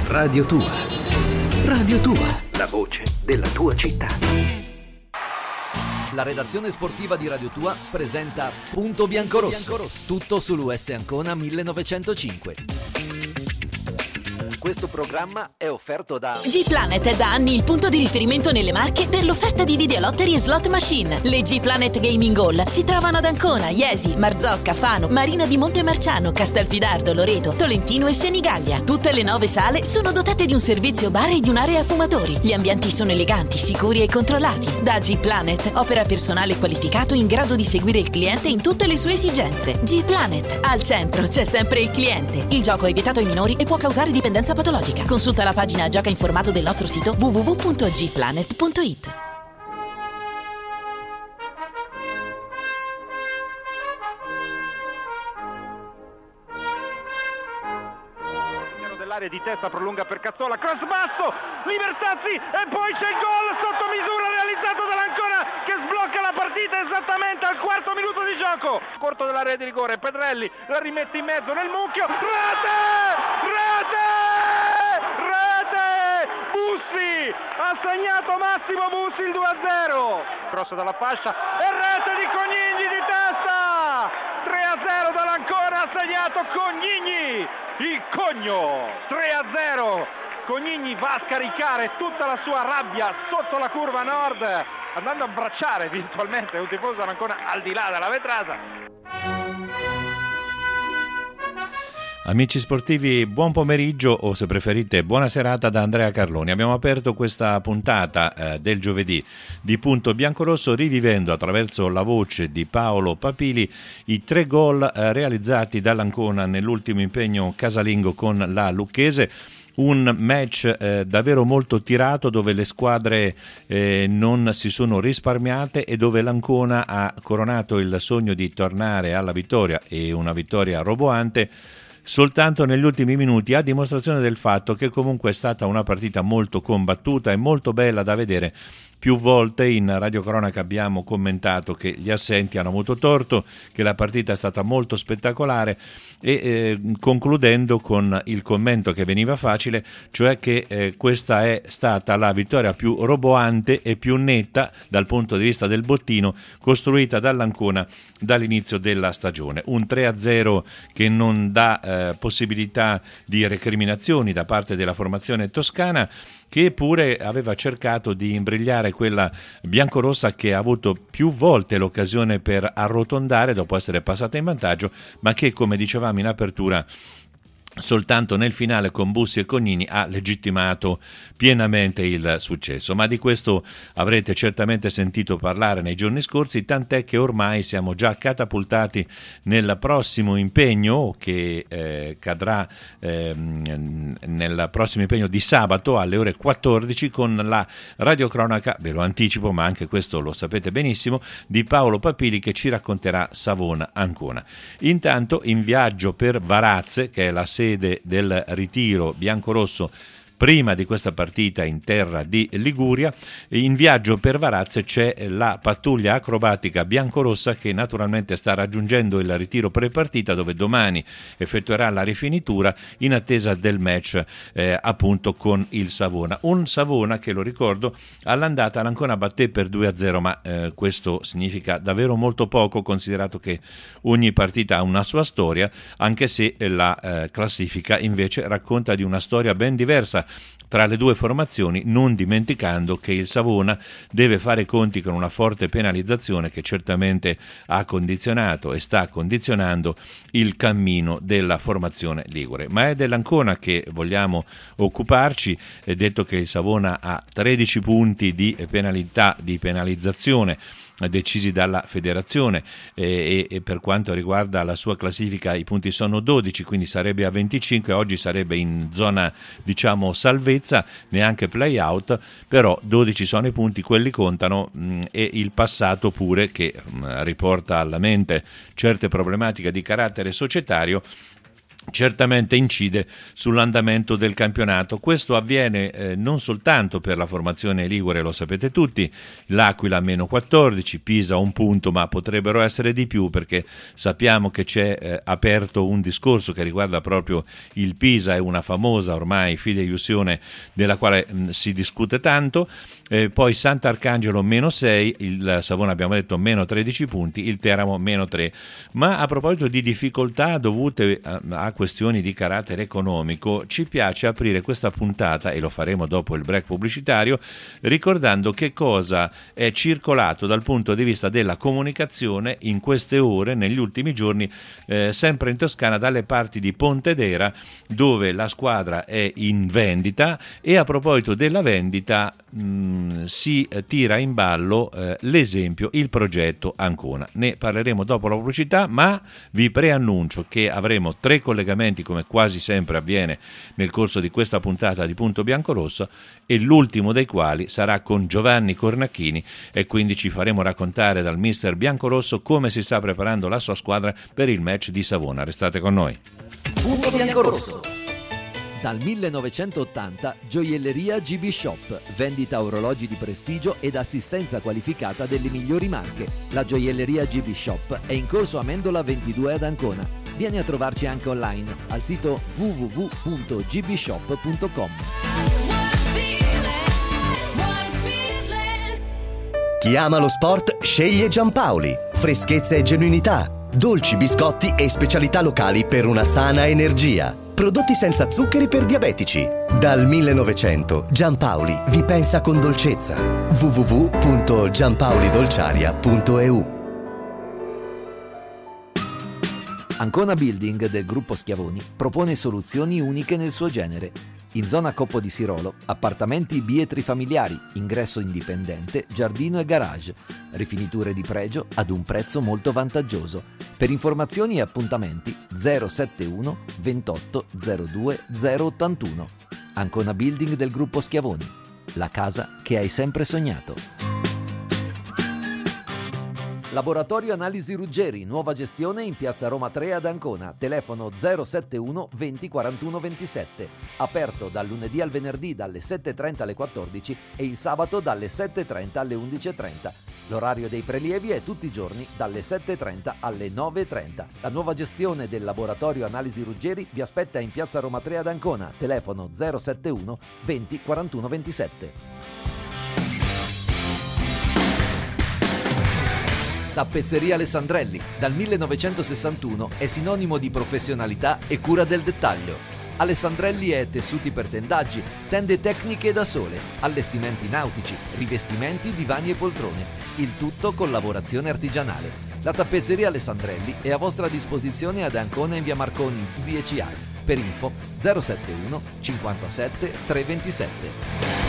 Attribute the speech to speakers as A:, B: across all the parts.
A: Radio Tua. Radio Tua, la voce della tua città.
B: La redazione sportiva di Radio Tua presenta Punto Biancorosso. Tutto sull'US Ancona 1905. Questo programma è offerto da
C: G-Planet è da anni il punto di riferimento nelle Marche per l'offerta di videolotteri e slot machine. Le G-Planet Gaming Hall si trovano ad Ancona, Iesi, Marzocca, Fano, Marina di Montemarciano, Castelfidardo, Loreto, Tolentino e Senigallia. Tutte le 9 sale sono dotate di un servizio bar e di un'area fumatori. Gli ambienti sono eleganti, sicuri e controllati. Da G-Planet opera personale qualificato in grado di seguire il cliente in tutte le sue esigenze. G-Planet, al centro c'è sempre il cliente. Il gioco è vietato ai minori e può causare dipendenza patologica. Consulta la pagina Gioca informato del nostro sito www.gplanet.it.
D: Dell'area di testa prolunga per Cazzola, cross basso, Libertazzi e poi c'è il gol sotto misura realizzato dall'Ancona che sblocca la partita esattamente al quarto minuto di gioco. Corto dell'area di rigore, Pedrelli la rimette in mezzo nel mucchio, rete! Bussi, ha segnato Massimo Bussi il 2-0. Cross dalla fascia e rete di Cognigni di testa. 3-0 dall'Ancona, ha segnato Cognigni, il Cogno. 3-0. Cognigni va a scaricare tutta la sua rabbia sotto la curva nord, andando a abbracciare virtualmente un tifoso dell'Ancona al di là della vetrata.
E: Amici sportivi, buon pomeriggio o se preferite buona serata da Andrea Carloni. Abbiamo aperto questa puntata del giovedì di Punto Biancorosso rivivendo attraverso la voce di Paolo Papili i 3 gol realizzati dall'Ancona nell'ultimo impegno casalingo con la Lucchese. Un match davvero molto tirato dove le squadre non si sono risparmiate e dove l'Ancona ha coronato il sogno di tornare alla vittoria e una vittoria roboante soltanto negli ultimi minuti, a dimostrazione del fatto che comunque è stata una partita molto combattuta e molto bella da vedere. Più volte in radiocronaca abbiamo commentato che gli assenti hanno avuto torto, che la partita è stata molto spettacolare e concludendo con il commento che veniva facile, cioè che questa è stata la vittoria più roboante e più netta dal punto di vista del bottino costruita dall'Ancona dall'inizio della stagione. Un 3-0 che non dà possibilità di recriminazioni da parte della formazione toscana, che pure aveva cercato di imbrigliare quella biancorossa che ha avuto più volte l'occasione per arrotondare dopo essere passata in vantaggio, ma che, come dicevamo in apertura, soltanto nel finale con Bussi e Cognini ha legittimato pienamente il successo. Ma di questo avrete certamente sentito parlare nei giorni scorsi, tant'è che ormai siamo già catapultati nel prossimo impegno che cadrà nel prossimo impegno di sabato alle ore 14 con la radiocronaca, ve lo anticipo ma anche questo lo sapete benissimo, di Paolo Papili che ci racconterà Savona-Ancona. Intanto in viaggio per Varazze, che è la sede del ritiro biancorosso prima di questa partita in terra di Liguria, in viaggio per Varazze c'è la pattuglia acrobatica biancorossa che naturalmente sta raggiungendo il ritiro pre-partita dove domani effettuerà la rifinitura in attesa del match appunto con il Savona. Un Savona che, lo ricordo, all'andata l'Ancona batté per 2-0, ma questo significa davvero molto poco considerato che ogni partita ha una sua storia, anche se la classifica invece racconta di una storia ben diversa tra le due formazioni, non dimenticando che il Savona deve fare conti con una forte penalizzazione che certamente ha condizionato e sta condizionando il cammino della formazione ligure. Ma è dell'Ancona che vogliamo occuparci, è detto che il Savona ha 13 punti di penalità, di penalizzazione decisi dalla federazione e per quanto riguarda la sua classifica i punti sono 12, quindi sarebbe a 25, oggi sarebbe in zona diciamo salvezza, neanche play out, però 12 sono i punti, quelli contano, e il passato pure che riporta alla mente certe problematiche di carattere societario certamente incide sull'andamento del campionato. Questo avviene non soltanto per la formazione ligure, lo sapete tutti, l'Aquila meno 14, Pisa 1 punto, ma potrebbero essere di più, perché sappiamo che c'è aperto un discorso che riguarda proprio il Pisa, è una famosa ormai fideiussione della quale si discute tanto. Poi Sant'Arcangelo meno 6, il Savona abbiamo detto meno 13 punti, il Teramo meno 3. Ma a proposito di difficoltà dovute a questioni di carattere economico, ci piace aprire questa puntata, e lo faremo dopo il break pubblicitario, ricordando che cosa è circolato dal punto di vista della comunicazione in queste ore, negli ultimi giorni, sempre in Toscana, dalle parti di Pontedera, dove la squadra è in vendita. E a proposito della vendita si tira in ballo l'esempio, il progetto Ancona. Ne parleremo dopo la pubblicità, ma vi preannuncio che avremo 3 collegamenti, come quasi sempre avviene nel corso di questa puntata di Punto Biancorosso, e l'ultimo dei quali sarà con Giovanni Cornacchini, e quindi ci faremo raccontare dal mister biancorosso come si sta preparando la sua squadra per il match di Savona. Restate con noi.
B: Punto Biancorosso. Dal 1980 Gioielleria GB Shop, vendita orologi di prestigio ed assistenza qualificata delle migliori marche. La Gioielleria GB Shop è in corso Amendola 22 ad Ancona. Vieni a trovarci anche online al sito www.gbshop.com.
F: Chi ama lo sport sceglie Giampaoli. Freschezza e genuinità, dolci, biscotti e specialità locali per una sana energia. Prodotti senza zuccheri per diabetici. Dal 1900 Giampaoli vi pensa con dolcezza. www.giampaolidolciaria.eu.
B: Ancona Building del gruppo Schiavoni propone soluzioni uniche nel suo genere. In zona Coppo di Sirolo, appartamenti bietri familiari, ingresso indipendente, giardino e garage, rifiniture di pregio ad un prezzo molto vantaggioso. Per informazioni e appuntamenti 071 28 02 081. Ancona Building del gruppo Schiavoni, la casa che hai sempre sognato. Laboratorio Analisi Ruggeri, nuova gestione in Piazza Roma 3 ad Ancona, telefono 071 20 41 27, aperto dal lunedì al venerdì dalle 7.30 alle 14 e il sabato dalle 7.30 alle 11.30. L'orario dei prelievi è tutti i giorni dalle 7.30 alle 9.30. La nuova gestione del Laboratorio Analisi Ruggeri vi aspetta in Piazza Roma 3 ad Ancona, telefono 071 20 41 27. Tappezzeria Alessandrelli, dal 1961 è sinonimo di professionalità e cura del dettaglio. Alessandrelli è tessuti per tendaggi, tende tecniche da sole, allestimenti nautici, rivestimenti, divani e poltrone, il tutto con lavorazione artigianale. La tappezzeria Alessandrelli è a vostra disposizione ad Ancona in via Marconi 10A. Per info 071 57 327.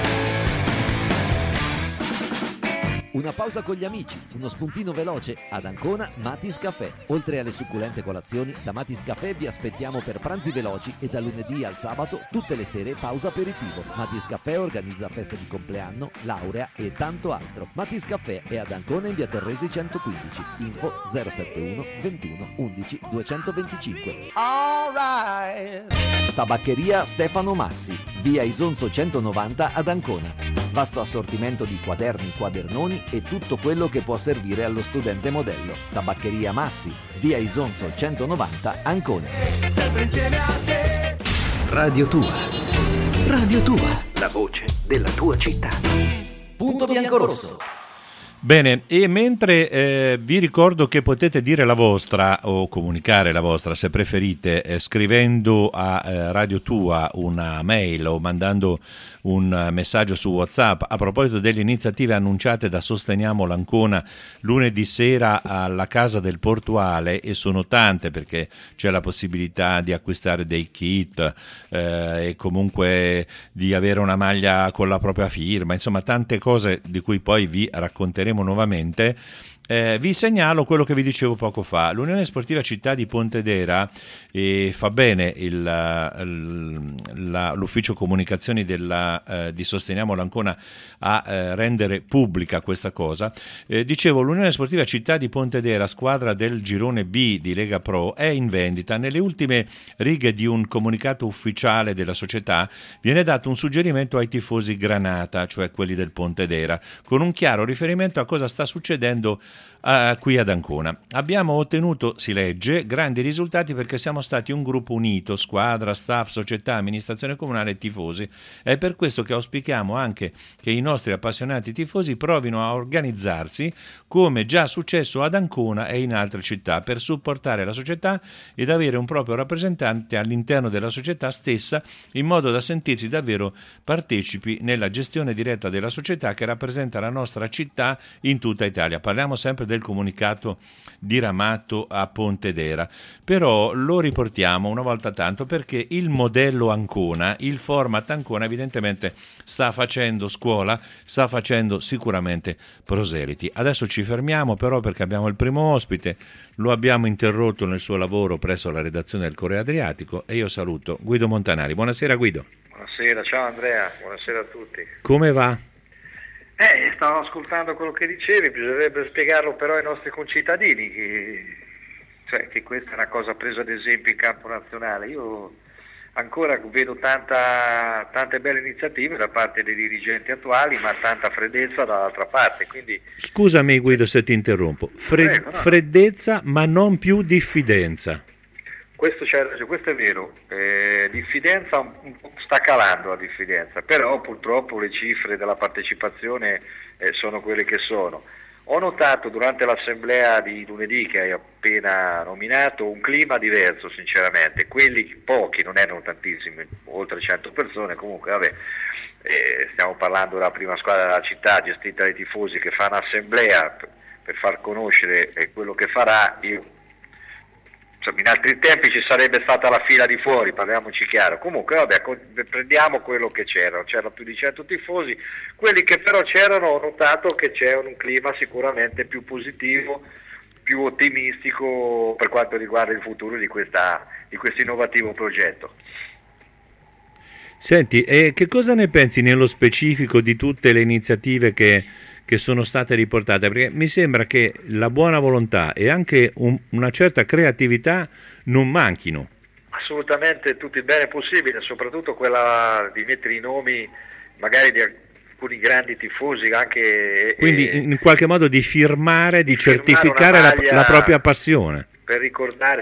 B: Una pausa con gli amici, uno spuntino veloce ad Ancona Matis Caffè. Oltre alle succulente colazioni, da Matis Caffè vi aspettiamo per pranzi veloci e da lunedì al sabato tutte le sere pausa aperitivo. Matis Caffè organizza feste di compleanno, laurea e tanto altro. Matis Caffè è ad Ancona in via Torresi 115. Info 071 21 11 225. All right. Tabaccheria Stefano Massi, via Isonzo 190 ad Ancona. Vasto assortimento di quaderni, quadernoni e tutto quello che può servire allo studente modello. Tabaccheria Massi, via Isonzo 190 Ancona.
A: Sempre insieme a te. Radio Tua. Radio Tua. La voce della tua città.
B: Punto Biancorosso.
E: Bene, e mentre vi ricordo che potete dire la vostra o comunicare la vostra, se preferite, scrivendo a Radio Tua una mail o mandando un messaggio su WhatsApp a proposito delle iniziative annunciate da Sosteniamo l'Ancona lunedì sera alla Casa del Portuale, e sono tante, perché c'è la possibilità di acquistare dei kit e comunque di avere una maglia con la propria firma, insomma tante cose di cui poi vi racconteremo riparleremo nuovamente. Vi segnalo quello che vi dicevo poco fa. L'Unione Sportiva Città di Pontedera fa bene l'ufficio comunicazioni di Sosteniamo l'Ancona a rendere pubblica questa cosa. Dicevo, l'Unione Sportiva Città di Pontedera, squadra del girone B di Lega Pro, è in vendita. Nelle ultime righe di un comunicato ufficiale della società viene dato un suggerimento ai tifosi granata, cioè quelli del Pontedera, con un chiaro riferimento a cosa sta succedendo qui ad Ancona. Abbiamo ottenuto, si legge, grandi risultati perché siamo stati un gruppo unito, squadra, staff, società, amministrazione comunale e tifosi. È per questo che auspichiamo anche che i nostri appassionati tifosi provino a organizzarsi come già successo ad Ancona e in altre città per supportare la società ed avere un proprio rappresentante all'interno della società stessa, in modo da sentirsi davvero partecipi nella gestione diretta della società che rappresenta la nostra città in tutta Italia. Parliamo sempre del comunicato diramato a Pontedera, però lo riportiamo una volta tanto perché il modello Ancona, il format Ancona evidentemente sta facendo scuola, sta facendo sicuramente proseliti. Adesso ci fermiamo però perché abbiamo il primo ospite, lo abbiamo interrotto nel suo lavoro presso la redazione del Corriere Adriatico e io saluto Guido Montanari. Buonasera Guido.
G: Buonasera, ciao Andrea, buonasera a tutti.
E: Come va?
G: Stavo ascoltando quello che dicevi, bisognerebbe spiegarlo però ai nostri concittadini che questa è una cosa presa ad esempio in campo nazionale. Io ancora vedo tante belle iniziative da parte dei dirigenti attuali, ma tanta freddezza dall'altra parte. Quindi...
E: Scusami Guido se ti interrompo,
G: Prego, no.
E: Freddezza ma non più diffidenza.
G: Questo è vero, diffidenza sta calando la diffidenza, però purtroppo le cifre della partecipazione sono quelle che sono. Ho notato durante l'assemblea di lunedì che hai appena nominato un clima diverso sinceramente, quelli pochi, non erano tantissimi, oltre 100 persone, comunque vabbè, stiamo parlando della prima squadra della città gestita dai tifosi che fa un'assemblea per far conoscere quello che farà. In altri tempi ci sarebbe stata la fila di fuori, parliamoci chiaro. Comunque vabbè, prendiamo quello che c'erano più di 100 tifosi, quelli che però c'erano ho notato che c'è un clima sicuramente più positivo, più ottimistico per quanto riguarda il futuro di questo innovativo progetto.
E: Senti, che cosa ne pensi nello specifico di tutte le iniziative che sono state riportate? Perché mi sembra che la buona volontà e anche una certa creatività non manchino.
G: Assolutamente, tutto il bene possibile, soprattutto quella di mettere i nomi magari di alcuni grandi tifosi anche.
E: Quindi in qualche modo di firmare, di certificare la propria passione.
G: Per ricordare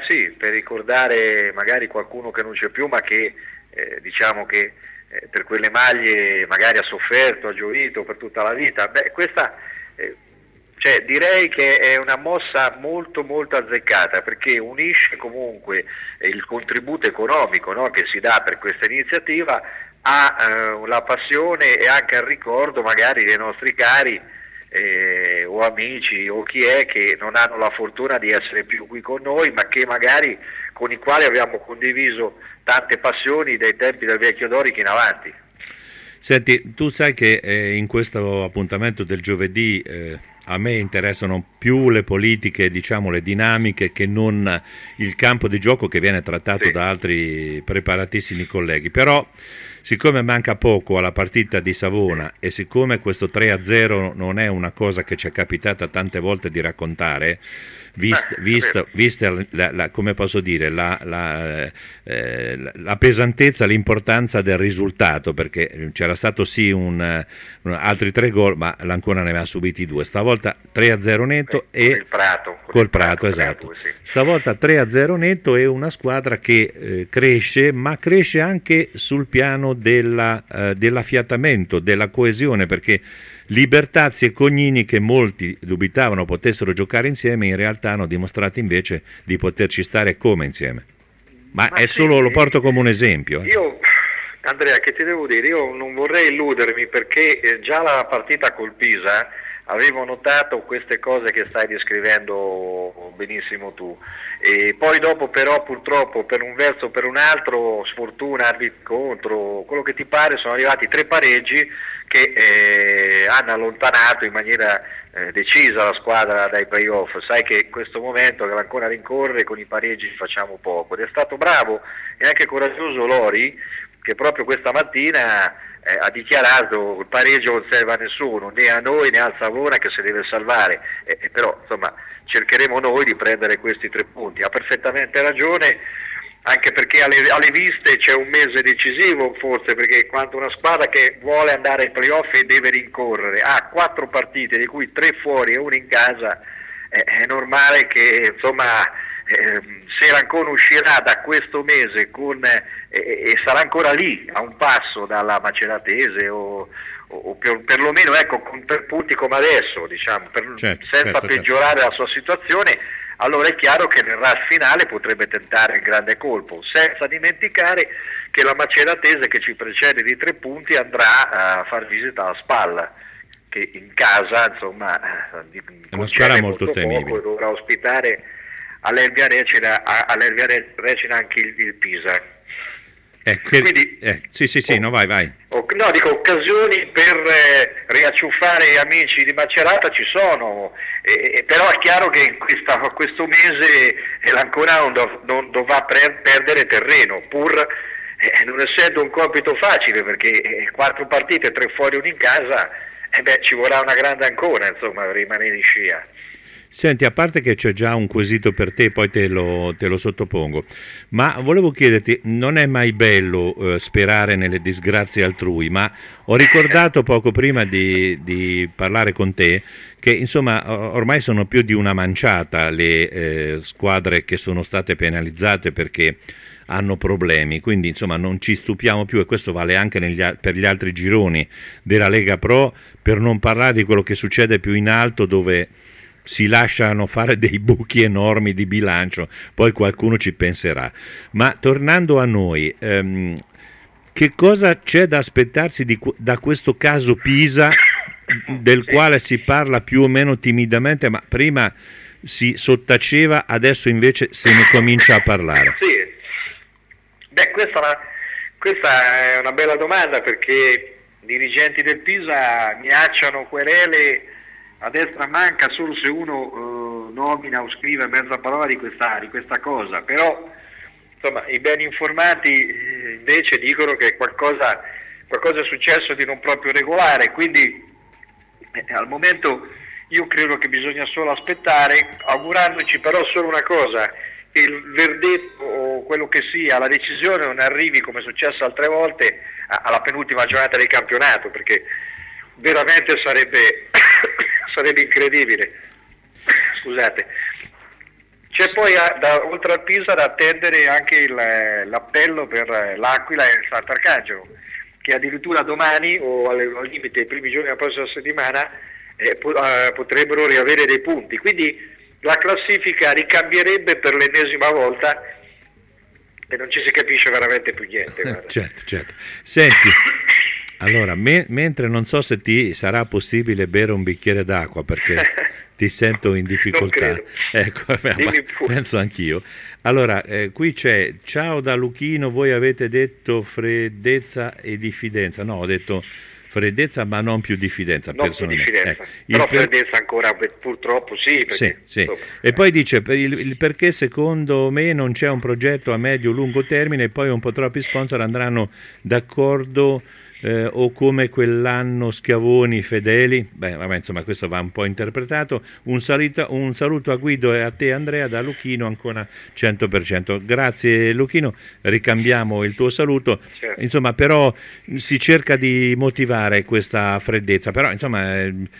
G: magari qualcuno che non c'è più, ma che diciamo che per quelle maglie magari ha sofferto, ha gioito per tutta la vita. Questa direi che è una mossa molto molto azzeccata, perché unisce comunque il contributo economico, no, che si dà per questa iniziativa la passione e anche il ricordo magari dei nostri cari o amici o chi è che non hanno la fortuna di essere più qui con noi, ma che magari con i quali abbiamo condiviso tante passioni dai tempi del vecchio Dorico in avanti.
E: Senti, tu sai che in questo appuntamento del giovedì a me interessano più le politiche, diciamo le dinamiche, che non il campo di gioco che viene trattato da altri preparatissimi colleghi. Però siccome manca poco alla partita di Savona e siccome questo 3-0 non è una cosa che ci è capitata tante volte di raccontare, vista come posso dire, la pesantezza, l'importanza del risultato, perché c'era stato altri 3 gol, ma l'Ancona ne aveva subiti 2, stavolta 3-0 netto col Prato, esatto. Stavolta 3-0 netto e una squadra che cresce, ma cresce anche sul piano dell'affiatamento, della coesione, perché Libertazzi e Cognini, che molti dubitavano potessero giocare insieme, in realtà hanno dimostrato invece di poterci stare come insieme. Ma è solo, lo porto come un esempio.
G: Io, Andrea, che ti devo dire, io non vorrei illudermi, perché già la partita col Pisa avevo notato queste cose che stai descrivendo benissimo tu, e poi dopo però purtroppo per un verso o per un altro, sfortuna, arbitro contro, quello che ti pare, sono arrivati 3 pareggi che hanno allontanato in maniera decisa la squadra dai playoff. Sai che in questo momento che va ancora a rincorrere, con i pareggi facciamo poco, ed è stato bravo e anche coraggioso Lori, che proprio questa mattina ha dichiarato: il pareggio non serve a nessuno, né a noi né al Savona che si deve salvare, però insomma cercheremo noi di prendere questi 3 punti. Ha perfettamente ragione, anche perché alle viste c'è un mese decisivo, forse, perché quando una squadra che vuole andare ai playoff e deve rincorrere ha 4 partite, di cui 3 fuori e 1 in casa, è normale che insomma se l'Ancona uscirà da questo mese e sarà ancora lì a un passo dalla Maceratese o perlomeno ecco con 3 punti come adesso, diciamo, senza peggiorare la sua situazione, allora è chiaro che nel rush finale potrebbe tentare il grande colpo, senza dimenticare che la Maceratese, che ci precede di 3 punti, andrà a far visita alla Spalla, che in casa insomma
E: è una squadra molto temibile,
G: e dovrà ospitare all'Elvia Recina anche il Pisa.
E: Quindi, sì, no, vai.
G: No, dico, occasioni per riacciuffare amici di Macerata ci sono, però è chiaro che in questo mese l'Ancona non dovrà perdere terreno, pur non essendo un compito facile, perché 4 partite, 3 fuori, 1 in casa, ci vorrà una grande Ancona, insomma, per rimanere in scia.
E: Senti, a parte che c'è già un quesito per te, poi te lo sottopongo, ma volevo chiederti, non è mai bello sperare nelle disgrazie altrui, ma ho ricordato poco prima di parlare con te che insomma ormai sono più di una manciata le squadre che sono state penalizzate perché hanno problemi, quindi insomma non ci stupiamo più, e questo vale anche per gli altri gironi della Lega Pro, per non parlare di quello che succede più in alto, dove si lasciano fare dei buchi enormi di bilancio, poi qualcuno ci penserà. Ma tornando a noi, che cosa c'è da aspettarsi da questo caso Pisa, del quale si parla più o meno timidamente, ma prima si sottaceva, adesso invece se ne comincia a parlare?
G: Sì, questa è una bella domanda, perché i dirigenti del Pisa minacciano querele a destra manca solo se uno nomina o scrive mezza parola di questa cosa, però insomma i ben informati invece dicono che qualcosa è successo di non proprio regolare, quindi al momento io credo che bisogna solo aspettare, augurandoci però solo una cosa, che il verdetto o quello che sia, la decisione non arrivi, come è successo altre volte, alla penultima giornata del campionato, perché veramente sarebbe incredibile. Scusate. C'è poi oltre al Pisa da attendere anche l'appello per l'Aquila e il Sant'Arcangelo, che addirittura domani o al limite i primi giorni della prossima settimana potrebbero riavere dei punti, quindi la classifica ricambierebbe per l'ennesima volta e non ci si capisce veramente più niente.
E: Certo. Senti, allora, mentre non so se ti sarà possibile bere un bicchiere d'acqua, perché ti sento in difficoltà. Ecco, penso anch'io. Allora, qui c'è: ciao da Luchino, voi avete detto freddezza e diffidenza. No, ho detto freddezza ma non più diffidenza, personalmente.
G: Però freddezza ancora purtroppo sì. Perché,
E: sì. E poi dice il perché secondo me non c'è un progetto a medio-lungo termine e poi un po' troppi sponsor andranno d'accordo o come quell'anno Schiavoni fedeli. Vabbè, insomma, questo va un po' interpretato. Un saluto a Guido e a te Andrea da Luchino, ancora 100%. Grazie Luchino, ricambiamo il tuo saluto.
G: Certo.
E: Insomma, però si cerca di motivare questa freddezza, però insomma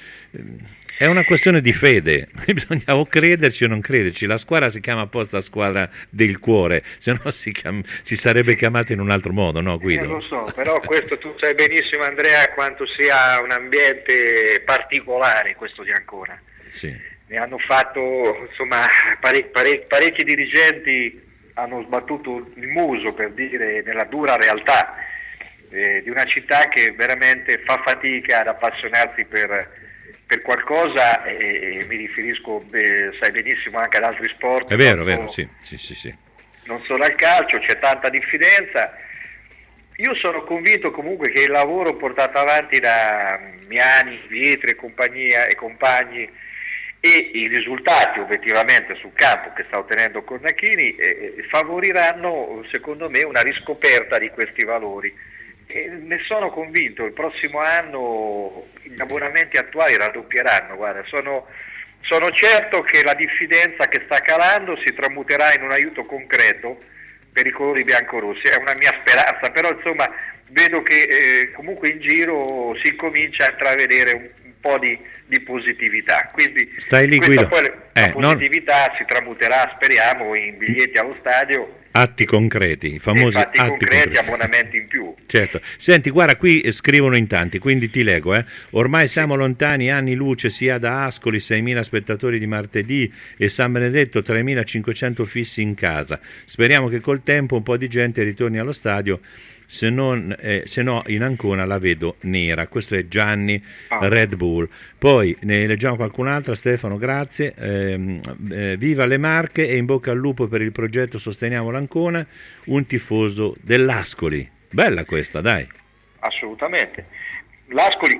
E: è una questione di fede, bisogna o crederci o non crederci. La squadra si chiama apposta squadra del cuore, se no si sarebbe chiamata in un altro modo, no Guido?
G: Lo so, però questo tu sai benissimo Andrea quanto sia un ambiente particolare questo di Ancona.
E: Sì.
G: Ne hanno fatto, insomma, parecchi dirigenti hanno sbattuto il muso, per dire, nella dura realtà di una città che veramente fa fatica ad appassionarsi per per qualcosa, mi riferisco, sai benissimo, anche ad altri sport.
E: È vero, sì.
G: Non solo al calcio, c'è tanta diffidenza. Io sono convinto comunque che il lavoro portato avanti da Miani, Vietri e compagni e i risultati obiettivamente sul campo che sta ottenendo Cornacchini favoriranno, secondo me, una riscoperta di questi valori. E ne sono convinto, il prossimo anno gli abbonamenti attuali raddoppieranno, guarda, sono certo che la diffidenza che sta calando si tramuterà in un aiuto concreto per i colori biancorossi, è una mia speranza, però insomma vedo che comunque in giro si comincia a intravedere un po' di positività, quindi
E: stai lì, Guido.
G: Poi la positività si tramuterà, speriamo, in biglietti allo stadio,
E: atti concreti, i famosi atti concreti,
G: abbonamenti in più.
E: Certo. Senti, guarda, qui scrivono in tanti, quindi ti leggo. Ormai siamo lontani anni luce sia da Ascoli, 6.000 spettatori di martedì, e San Benedetto 3.500 fissi in casa. Speriamo che col tempo un po' di gente ritorni allo stadio, se no in Ancona la vedo nera. Questo è Gianni Red Bull. Poi ne leggiamo qualcun'altra. Stefano, grazie. Viva le Marche e in bocca al lupo per il progetto Sosteniamo l'Ancona, un tifoso dell'Ascoli. Bella questa, dai.
G: Assolutamente. L'Ascoli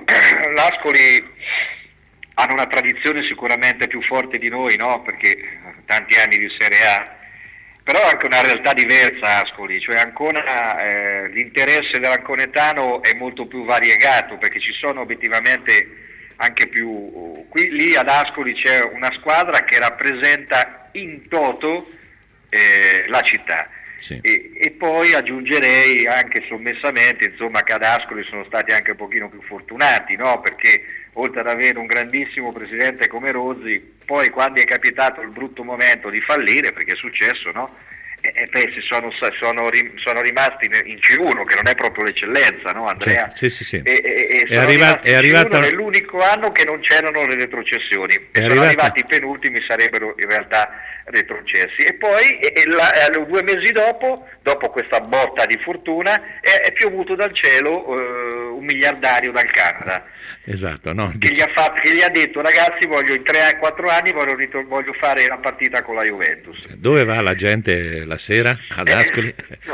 G: hanno una tradizione sicuramente più forte di noi, no? Perché tanti anni di Serie A, però è anche una realtà diversa Ascoli, cioè Ancona, l'interesse dell'anconetano è molto più variegato, perché ci sono obiettivamente anche più, lì ad Ascoli c'è una squadra che rappresenta in toto la città.
E: Sì.
G: E poi aggiungerei anche sommessamente, insomma, che ad Ascoli sono stati anche un pochino più fortunati, no? Perché oltre ad avere un grandissimo presidente come Rozzi, poi quando è capitato il brutto momento di fallire, perché è successo, no? Sono rimasti in C1, che non è proprio l'eccellenza, no, Andrea?
E: Sì.
G: È arrivato nell'unico anno che non c'erano le retrocessioni, sono arrivati i penultimi, sarebbero in realtà retrocessi. E poi 2 mesi dopo questa botta di fortuna è piovuto dal cielo un miliardario dal Canada.
E: Esatto, no?
G: Che gli ha detto: ragazzi, in 3-4 anni voglio fare la partita con la Juventus.
E: Dove va la gente la sera ad Ascoli?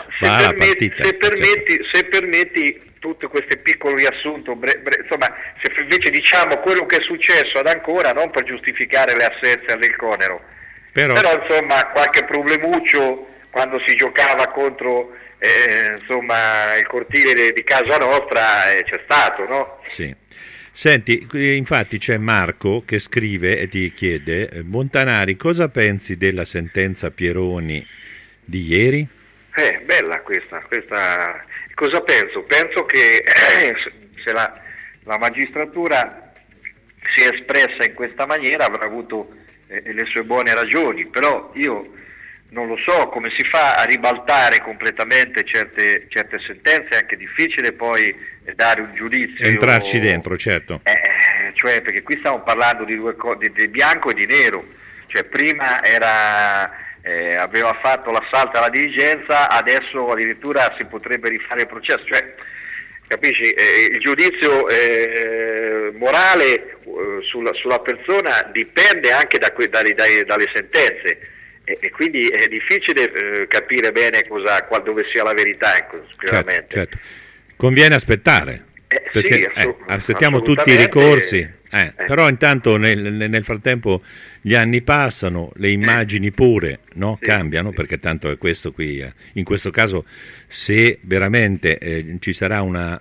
G: Se permetti tutti questi piccoli riassunto, insomma, se invece diciamo quello che è successo ad Ancona, non per giustificare le assenze del Conero, però insomma qualche problemuccio quando si giocava contro il cortile di casa nostra c'è stato, no?
E: Sì. Senti, infatti c'è Marco che scrive e ti chiede: Montanari, cosa pensi della sentenza Pieroni di ieri?
G: Bella questa. Cosa penso? Penso che se la magistratura si è espressa in questa maniera avrà avuto le sue buone ragioni, però io non lo so come si fa a ribaltare completamente certe sentenze, è anche difficile poi dare un giudizio.
E: Entrarci dentro, certo.
G: Cioè, perché qui stiamo parlando di due cose, di bianco e di nero, cioè prima aveva fatto l'assalto alla diligenza, adesso addirittura si potrebbe rifare il processo, cioè, capisci? Il giudizio morale sulla persona dipende anche dalle sentenze. E quindi è difficile capire bene dove sia la verità, sicuramente.
E: Certo. Conviene aspettare, perché aspettiamo tutti i ricorsi, però intanto nel frattempo gli anni passano, le immagini pure, no? Cambiano, perché tanto è questo qui. In questo caso, se veramente ci sarà una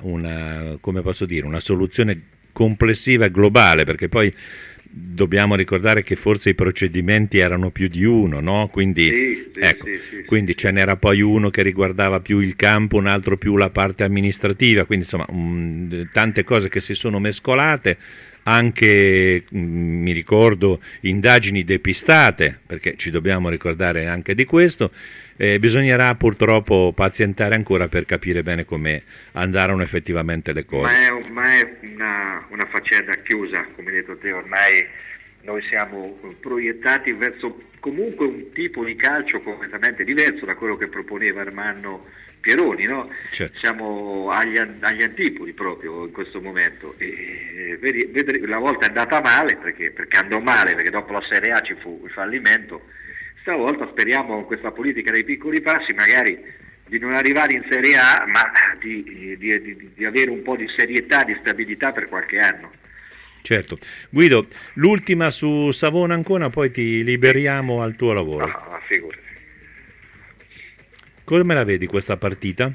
E: soluzione complessiva e globale, perché poi dobbiamo ricordare che forse i procedimenti erano più di uno, no? Quindi, quindi ce n'era poi uno che riguardava più il campo, un altro più la parte amministrativa, quindi insomma tante cose che si sono mescolate, anche mi ricordo indagini depistate, perché ci dobbiamo ricordare anche di questo. Bisognerà purtroppo pazientare ancora per capire bene come andarono effettivamente le cose.
G: Ma è una faccenda chiusa, come hai detto te, ormai noi siamo proiettati verso comunque un tipo di calcio completamente diverso da quello che proponeva Ermanno Pieroni, no?
E: Certo.
G: Siamo agli antipodi proprio in questo momento, e la volta è andata male perché andò male, perché dopo la Serie A ci fu il fallimento. Stavolta speriamo con questa politica dei piccoli passi magari di non arrivare in Serie A, ma di avere un po' di serietà, di stabilità per qualche anno.
E: Certo. Guido, l'ultima su Savona Ancona, poi ti liberiamo al tuo lavoro.
G: No, figurati.
E: Come la vedi questa partita?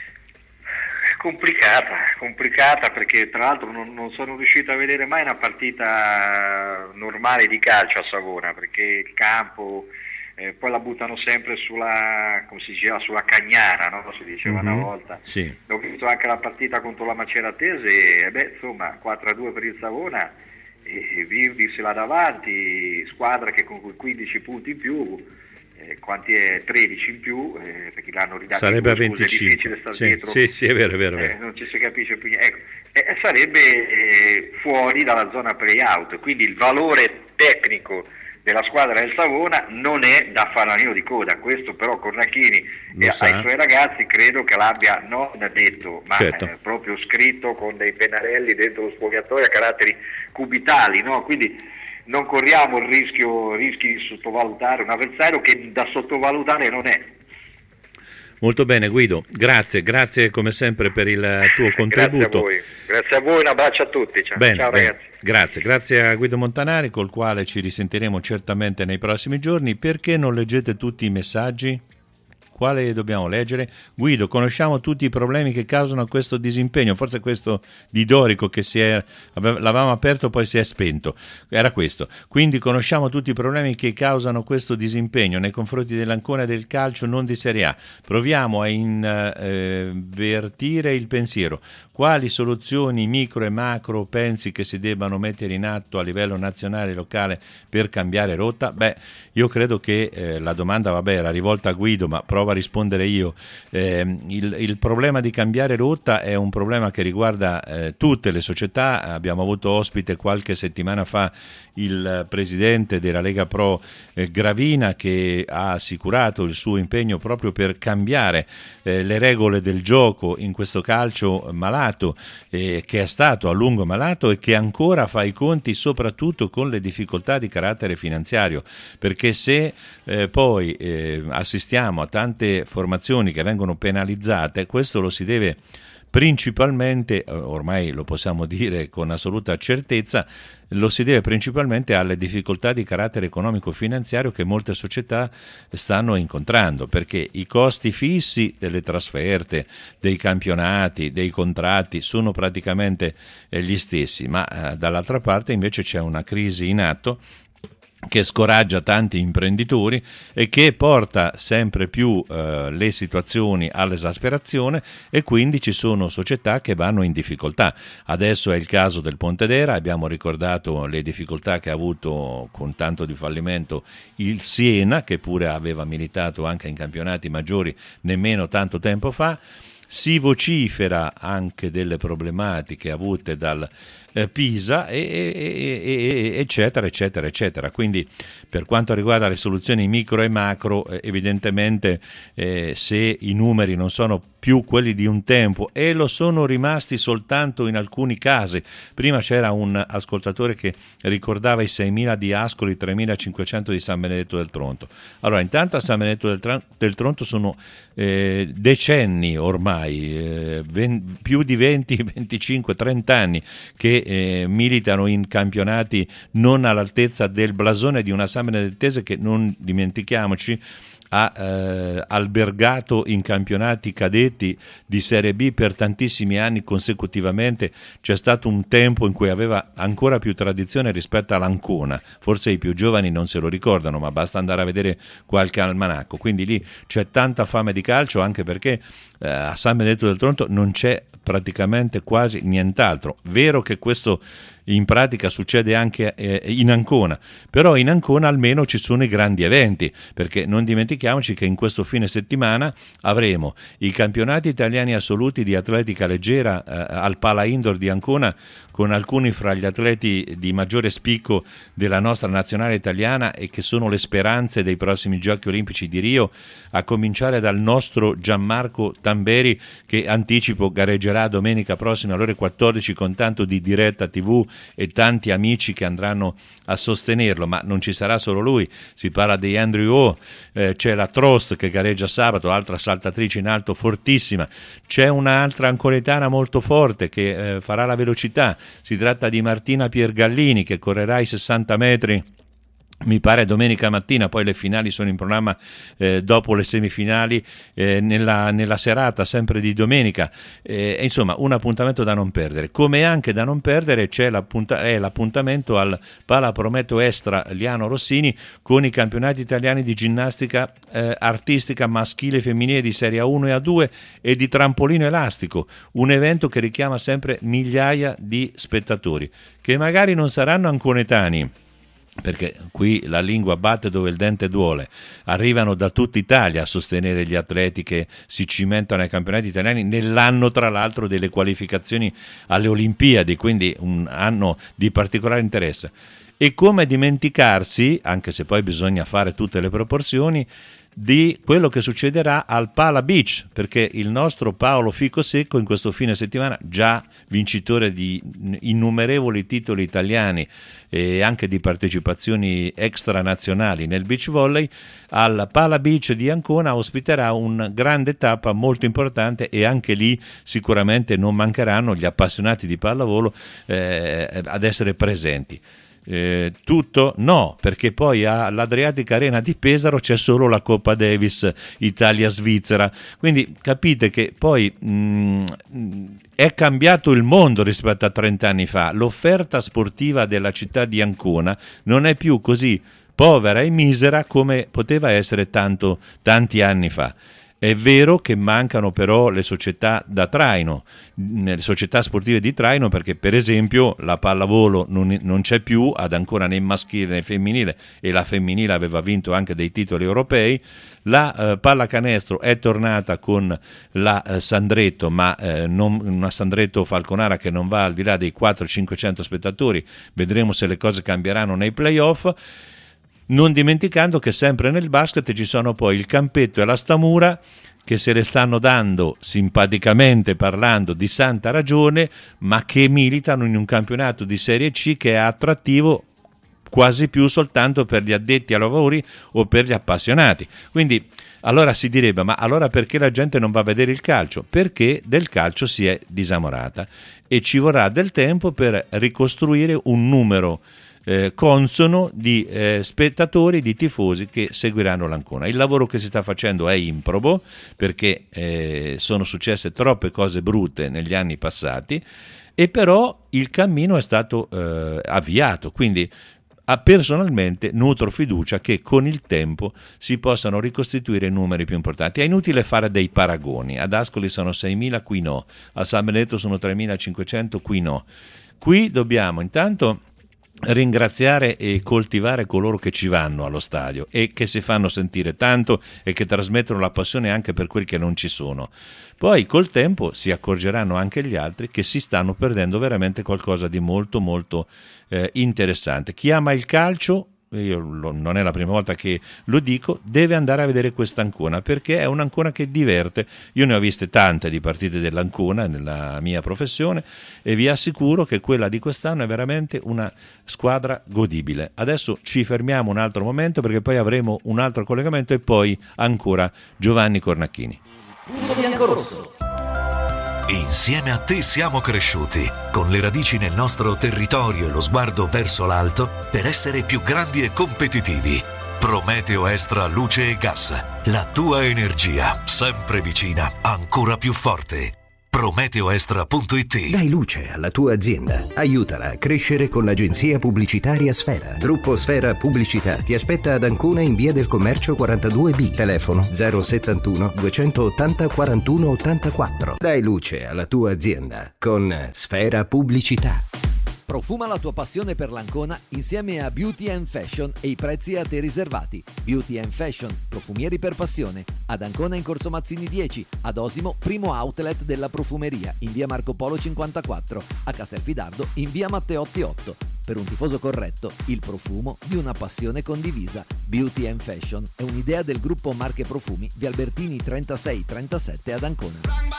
G: Complicata perché tra l'altro non sono riuscito a vedere mai una partita normale di calcio a Savona, perché il campo poi la buttano sempre sulla, come si diceva, sulla Cagnara, no? Si diceva una volta.
E: Sì.
G: Ho visto anche la partita contro la Maceratese, insomma 4-2 per il Savona, e Virdi se la davanti, squadra che con 15 punti in più, quanti è 13 in più, perché l'hanno ridato,
E: sarebbe a
G: 25.
E: È difficile stare dietro. Sì, è vero.
G: Non ci si capisce più niente. Sarebbe fuori dalla zona play-out, quindi il valore tecnico della squadra del Savona non è da fanalino di coda. Questo però Cornacchini ai suoi ragazzi credo che l'abbia non detto, ma proprio scritto con dei pennarelli dentro lo spogliatoio a caratteri cubitali, no? Quindi non corriamo il rischi di sottovalutare un avversario che da sottovalutare non è.
E: Molto bene Guido, grazie come sempre per il tuo contributo.
G: Grazie a voi, un abbraccio a tutti. Ciao,
E: bene,
G: ciao ragazzi.
E: Grazie a Guido Montanari, col quale ci risentiremo certamente nei prossimi giorni. Perché non leggete tutti i messaggi? Quale dobbiamo leggere? Guido, conosciamo tutti i problemi che causano questo disimpegno, forse questo di Dorico che l'avevamo aperto poi si è spento, era questo. Quindi conosciamo tutti i problemi che causano questo disimpegno nei confronti dell'Ancona e del calcio non di Serie A. Proviamo a invertire il pensiero. Quali soluzioni micro e macro pensi che si debbano mettere in atto a livello nazionale e locale per cambiare rotta? Io credo che la domanda era rivolta a Guido, ma provo a rispondere io. Il problema di cambiare rotta è un problema che riguarda tutte le società. Abbiamo avuto ospite qualche settimana fa il presidente della Lega Pro Gravina, che ha assicurato il suo impegno proprio per cambiare le regole del gioco in questo calcio malato, che è stato a lungo malato e che ancora fa i conti soprattutto con le difficoltà di carattere finanziario, perché se poi assistiamo a tante formazioni che vengono penalizzate, questo lo si deve principalmente, ormai lo possiamo dire con assoluta certezza, lo si deve principalmente alle difficoltà di carattere economico-finanziario che molte società stanno incontrando, perché i costi fissi delle trasferte, dei campionati, dei contratti sono praticamente gli stessi, ma dall'altra parte invece c'è una crisi in atto che scoraggia tanti imprenditori e che porta sempre più le situazioni all'esasperazione, e quindi ci sono società che vanno in difficoltà. Adesso è il caso del Pontedera, abbiamo ricordato le difficoltà che ha avuto con tanto di fallimento il Siena, che pure aveva militato anche in campionati maggiori nemmeno tanto tempo fa. Si vocifera anche delle problematiche avute dal Pisa, eccetera. Quindi per quanto riguarda le soluzioni micro e macro, evidentemente se i numeri non sono più quelli di un tempo, e lo sono rimasti soltanto in alcuni casi. Prima c'era un ascoltatore che ricordava i 6.000 di Ascoli, 3.500 di San Benedetto del Tronto. Allora, intanto a San Benedetto del Tronto sono decenni ormai, più di 20, 25, 30 anni che militano in campionati non all'altezza del blasone di una San Benedettese che, non dimentichiamoci, ha albergato in campionati cadetti di Serie B per tantissimi anni consecutivamente. C'è stato un tempo in cui aveva ancora più tradizione rispetto all'Ancona, forse i più giovani non se lo ricordano, ma basta andare a vedere qualche almanacco. Quindi lì c'è tanta fame di calcio, anche perché a San Benedetto del Tronto non c'è praticamente quasi nient'altro. Vero che questo in pratica succede anche in Ancona, però in Ancona almeno ci sono i grandi eventi, perché non dimentichiamoci che in questo fine settimana avremo i campionati italiani assoluti di atletica leggera al Pala Indoor di Ancona, con alcuni fra gli atleti di maggiore spicco della nostra nazionale italiana e che sono le speranze dei prossimi Giochi Olimpici di Rio, a cominciare dal nostro Gianmarco Tamberi, che anticipo gareggerà domenica prossima alle ore 14 con tanto di diretta TV e tanti amici che andranno a sostenerlo, ma non ci sarà solo lui, si parla di Andrew O, c'è la Trost che gareggia sabato, altra saltatrice in alto fortissima, c'è un'altra ancoletana molto forte che farà la velocità, si tratta di Martina Piergallini che correrà i 60 metri, mi pare domenica mattina, poi le finali sono in programma dopo le semifinali nella serata sempre di domenica, insomma un appuntamento da non perdere, come anche da non perdere c'è l'appuntamento al Pala Prometeo Estra Liano Rossini con i campionati italiani di ginnastica artistica maschile e femminile di Serie A1 e A2 e di trampolino elastico, un evento che richiama sempre migliaia di spettatori che magari non saranno anconetani, perché qui la lingua batte dove il dente duole, arrivano da tutta Italia a sostenere gli atleti che si cimentano ai campionati italiani nell'anno tra l'altro delle qualificazioni alle Olimpiadi, quindi un anno di particolare interesse. E come dimenticarsi, anche se poi bisogna fare tutte le proporzioni, di quello che succederà al Pala Beach, perché il nostro Paolo Ficosecco in questo fine settimana, già vincitore di innumerevoli titoli italiani e anche di partecipazioni extranazionali nel beach volley, al Pala Beach di Ancona ospiterà una grande tappa molto importante e anche lì sicuramente non mancheranno gli appassionati di pallavolo ad essere presenti. Tutto no, perché poi all'Adriatic Arena di Pesaro c'è solo la Coppa Davis Italia-Svizzera, quindi capite che poi è cambiato il mondo rispetto a 30 anni fa, l'offerta sportiva della città di Ancona non è più così povera e misera come poteva essere tanti anni fa. È vero che mancano però le società da traino, le società sportive di traino, perché per esempio la pallavolo non c'è più ad Ancona né maschile né femminile, e la femminile aveva vinto anche dei titoli europei. La pallacanestro è tornata con la Sandretto, ma non una Sandretto Falconara che non va al di là dei 400-500 spettatori, vedremo se le cose cambieranno nei playoff. Non dimenticando che sempre nel basket ci sono poi il Campetto e la Stamura che se le stanno dando simpaticamente parlando di santa ragione, ma che militano in un campionato di Serie C che è attrattivo quasi più soltanto per gli addetti ai lavori o per gli appassionati. Quindi allora si direbbe, ma allora perché la gente non va a vedere il calcio? Perché del calcio si è disamorata e ci vorrà del tempo per ricostruire un numero consono di spettatori, di tifosi che seguiranno l'Ancona. Il lavoro che si sta facendo è improbo perché sono successe troppe cose brutte negli anni passati, e però il cammino è stato avviato, quindi personalmente nutro fiducia che con il tempo si possano ricostituire numeri più importanti. È inutile fare dei paragoni, ad Ascoli sono 6.000, qui no, a San Benedetto sono 3.500, qui no. Qui dobbiamo intanto ringraziare e coltivare coloro che ci vanno allo stadio e che si fanno sentire tanto e che trasmettono la passione anche per quelli che non ci sono. Poi col tempo si accorgeranno anche gli altri che si stanno perdendo veramente qualcosa di molto molto interessante. Chi ama il calcio, non è la prima volta che lo dico, deve andare a vedere questa Ancona, perché è un'Ancona che diverte. Io ne ho viste tante di partite dell'Ancona nella mia professione e vi assicuro che quella di quest'anno è veramente una squadra godibile. Adesso ci fermiamo un altro momento perché poi avremo un altro collegamento e poi ancora Giovanni Cornacchini.
B: Punto biancorosso.
A: Insieme a te siamo cresciuti, con le radici nel nostro territorio e lo sguardo verso l'alto per essere più grandi e competitivi. Prometeo Estra Luce e Gas, la tua energia, sempre vicina, ancora più forte. Prometeoestra.it.
H: Dai luce alla tua azienda. Aiutala a crescere con l'agenzia pubblicitaria Sfera. Gruppo Sfera Pubblicità ti aspetta ad Ancona in via del Commercio 42B. Telefono 071 280 41 84. Dai luce alla tua azienda con Sfera Pubblicità.
B: Profuma la tua passione per l'Ancona insieme a Beauty & Fashion e i prezzi a te riservati. Beauty & Fashion, profumieri per passione. Ad Ancona in Corso Mazzini 10, ad Osimo, primo outlet della profumeria, in via Marco Polo 54, a Castelfidardo in via Matteotti 8. Per un tifoso corretto, il profumo di una passione condivisa. Beauty and Fashion è un'idea del gruppo Marche Profumi di Albertini 3637 ad Ancona.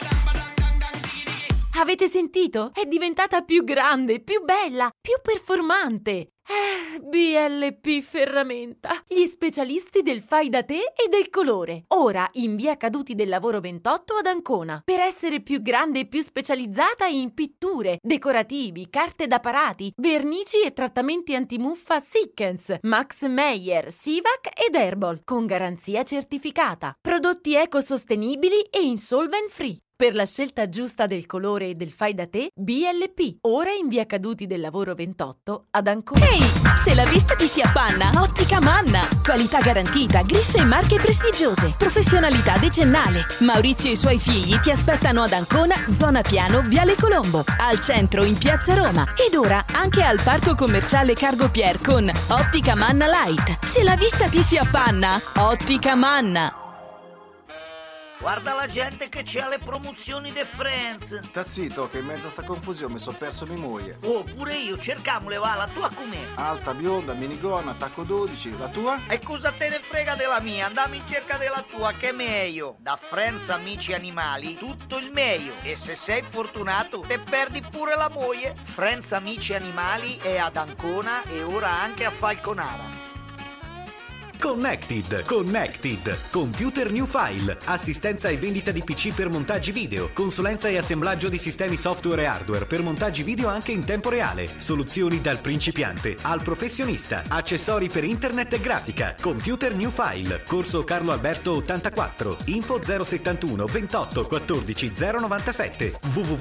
C: Avete sentito? È diventata più grande, più bella, più performante. BLP Ferramenta, gli specialisti del fai da te e del colore. Ora in via Caduti del Lavoro 28 ad Ancona. Per essere più grande e più specializzata in pitture, decorativi, carte da parati, vernici e trattamenti antimuffa Sikkens, Max Meyer, Sivac ed Herbal, con garanzia certificata. Prodotti ecosostenibili e insolvent free. Per la scelta giusta del colore e del fai da te, BLP. Ora in via Caduti del Lavoro 28 ad Ancona.
I: Ehi, se la vista ti si appanna, Ottica Manna. Qualità garantita, griffe e marche prestigiose. Professionalità decennale. Maurizio e i suoi figli ti aspettano ad Ancona, zona Piano, Viale Colombo. Al centro in Piazza Roma. Ed ora anche al Parco Commerciale Cargo Pier con Ottica Manna Light. Se la vista ti si appanna, Ottica Manna.
J: Guarda la gente che c'ha le promozioni de Friends.
K: Sta zitto che in mezzo a sta confusione mi sono perso mia moglie.
J: Oh, pure io, cercamole, va, la tua com'è?
K: Alta, bionda, minigonna, tacco 12, la tua?
J: E cosa te ne frega della mia? Andiamo in cerca della tua, che è meglio. Da Friends Amici Animali, tutto il meglio. E se sei fortunato, te perdi pure la moglie. Friends Amici Animali è ad Ancona e ora anche a Falconara.
L: Connected, Computer New File, assistenza e vendita di PC per montaggi video, consulenza e assemblaggio di sistemi software e hardware per montaggi video anche in tempo reale, soluzioni dal principiante al professionista, accessori per internet e grafica. Computer New File, corso Carlo Alberto 84, info 071 28 14 097,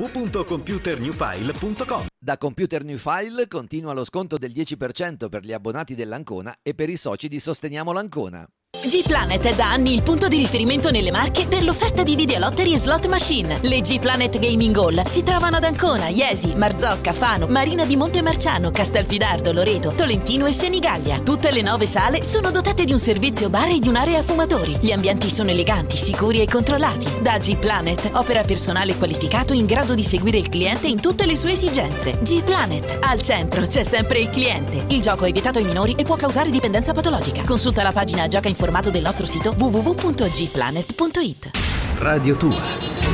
L: www.computernewfile.com.
B: Da Computer New File continua lo sconto del 10% per gli abbonati dell'Ancona e per i soci di Sosteniamo l'Ancona.
C: G-Planet è da anni il punto di riferimento nelle Marche per l'offerta di videolottery e slot machine. Le G-Planet Gaming Hall si trovano ad Ancona, Iesi, Marzocca, Fano, Marina di Montemarciano, Castelfidardo, Loreto, Tolentino e Senigallia. Tutte le 9 sale sono dotate di un servizio bar e di un'area fumatori. Gli ambienti sono eleganti, sicuri e controllati. Da G-Planet opera personale qualificato in grado di seguire il cliente in tutte le sue esigenze. G-Planet, al centro c'è sempre il cliente. Il gioco è vietato ai minori e può causare dipendenza patologica. Consulta la pagina Gioca Informato del nostro sito www.gplanet.it.
H: Radio Tua,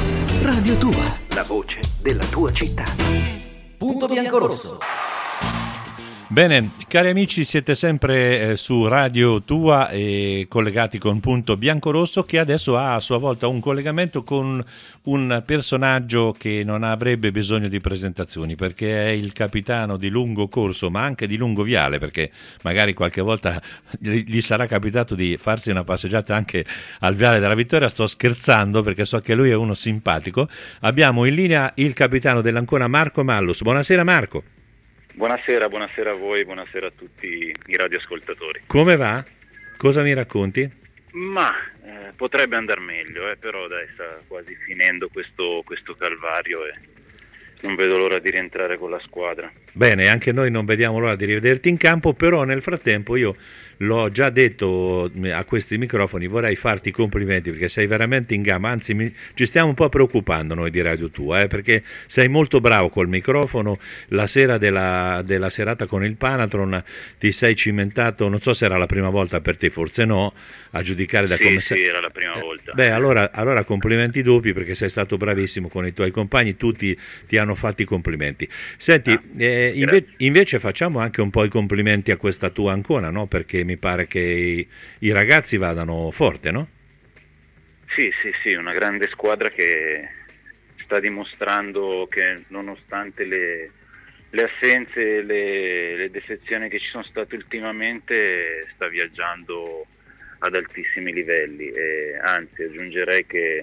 H: la voce della tua città.
B: Punto biancorosso.
E: Bene, cari amici, siete sempre su Radio Tua e collegati con Punto Biancorosso, che adesso ha a sua volta un collegamento con un personaggio che non avrebbe bisogno di presentazioni, perché è il capitano di lungo corso ma anche di lungo viale, perché magari qualche volta gli sarà capitato di farsi una passeggiata anche al Viale della Vittoria. Sto scherzando perché so che lui è uno simpatico. Abbiamo in linea il capitano dell'Ancona, Marco Mallus. Buonasera Marco.
M: Buonasera a voi, buonasera a tutti i radioascoltatori.
E: Come va? Cosa mi racconti?
M: Ma potrebbe andare meglio, però dai, sta quasi finendo questo calvario e non vedo l'ora di rientrare con la squadra.
E: Bene, anche noi non vediamo l'ora di rivederti in campo, però nel frattempo io l'ho già detto a questi microfoni, vorrei farti i complimenti perché sei veramente in gamba, anzi ci stiamo un po' preoccupando noi di Radio Tua, perché sei molto bravo col microfono. La sera della serata con il Panatron ti sei cimentato, non so se era la prima volta per te, forse no, a giudicare da come sei.
M: Sì, era la prima volta.
E: Beh, allora complimenti doppi perché sei stato bravissimo con i tuoi compagni, tutti ti hanno fatto i complimenti. Senti, invece facciamo anche un po' i complimenti a questa tua Ancona, no? Perché mi pare che i ragazzi vadano forte, no?
M: Sì, una grande squadra che sta dimostrando che nonostante le assenze, le defezioni che ci sono state ultimamente, sta viaggiando ad altissimi livelli, e anzi aggiungerei che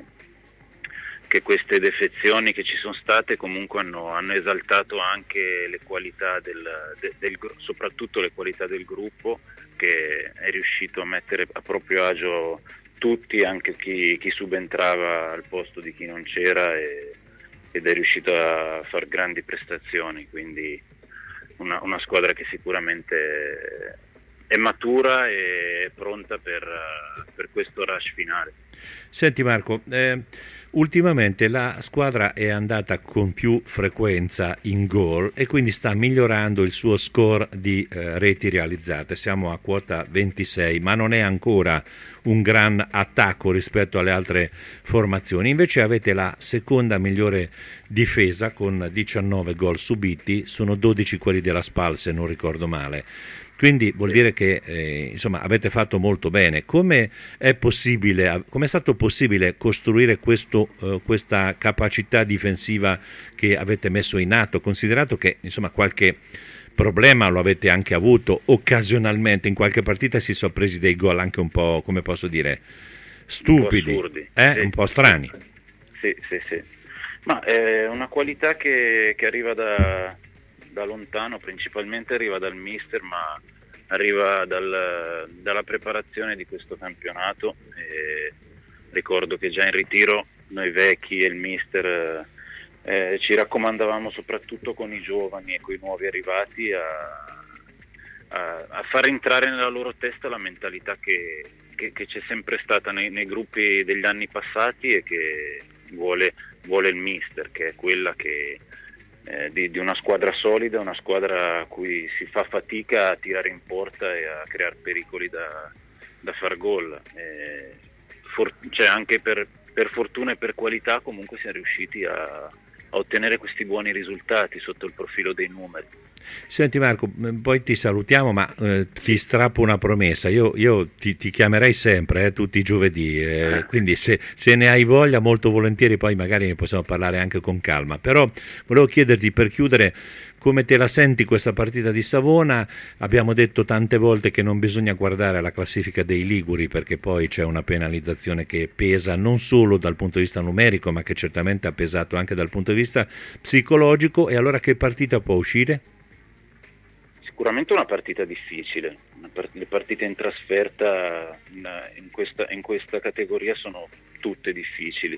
M: queste defezioni che ci sono state comunque hanno esaltato anche le qualità soprattutto le qualità del gruppo, che è riuscito a mettere a proprio agio tutti, anche chi subentrava al posto di chi non c'era, ed è riuscito a far grandi prestazioni, quindi una squadra che sicuramente è matura e pronta per questo rush finale.
E: Senti Marco, ultimamente la squadra è andata con più frequenza in gol e quindi sta migliorando il suo score di reti realizzate. Siamo a quota 26, ma non è ancora un gran attacco rispetto alle altre formazioni. Invece avete la seconda migliore difesa con 19 gol subiti, sono 12 quelli della SPAL se non ricordo male. Quindi vuol dire che insomma avete fatto molto bene. Come è stato possibile costruire questa capacità difensiva che avete messo in atto, considerato che insomma qualche problema lo avete anche avuto occasionalmente, in qualche partita si sono presi dei gol anche un po', come posso dire, stupidi,
M: un po' assurdi,
E: sì. Un po' strani.
M: Sì. Ma è una qualità che arriva da lontano, principalmente arriva dal mister, ma arriva dalla preparazione di questo campionato. E ricordo che già in ritiro noi vecchi e il mister ci raccomandavamo soprattutto con i giovani e con i nuovi arrivati a far entrare nella loro testa la mentalità che c'è sempre stata nei gruppi degli anni passati e che vuole il mister, che è quella che di una squadra solida, una squadra a cui si fa fatica a tirare in porta e a creare pericoli da far gol. Cioè anche per fortuna e per qualità comunque siamo riusciti a ottenere questi buoni risultati sotto il profilo dei numeri.
E: Senti Marco, poi ti salutiamo, ma ti strappo una promessa, io ti chiamerei sempre, tutti i giovedì, quindi se ne hai voglia molto volentieri, poi magari ne possiamo parlare anche con calma, però volevo chiederti per chiudere come te la senti questa partita di Savona. Abbiamo detto tante volte che non bisogna guardare la classifica dei liguri perché poi c'è una penalizzazione che pesa non solo dal punto di vista numerico ma che certamente ha pesato anche dal punto di vista psicologico, e allora che partita può uscire?
M: Sicuramente una partita difficile, le partite in trasferta in questa categoria sono tutte difficili.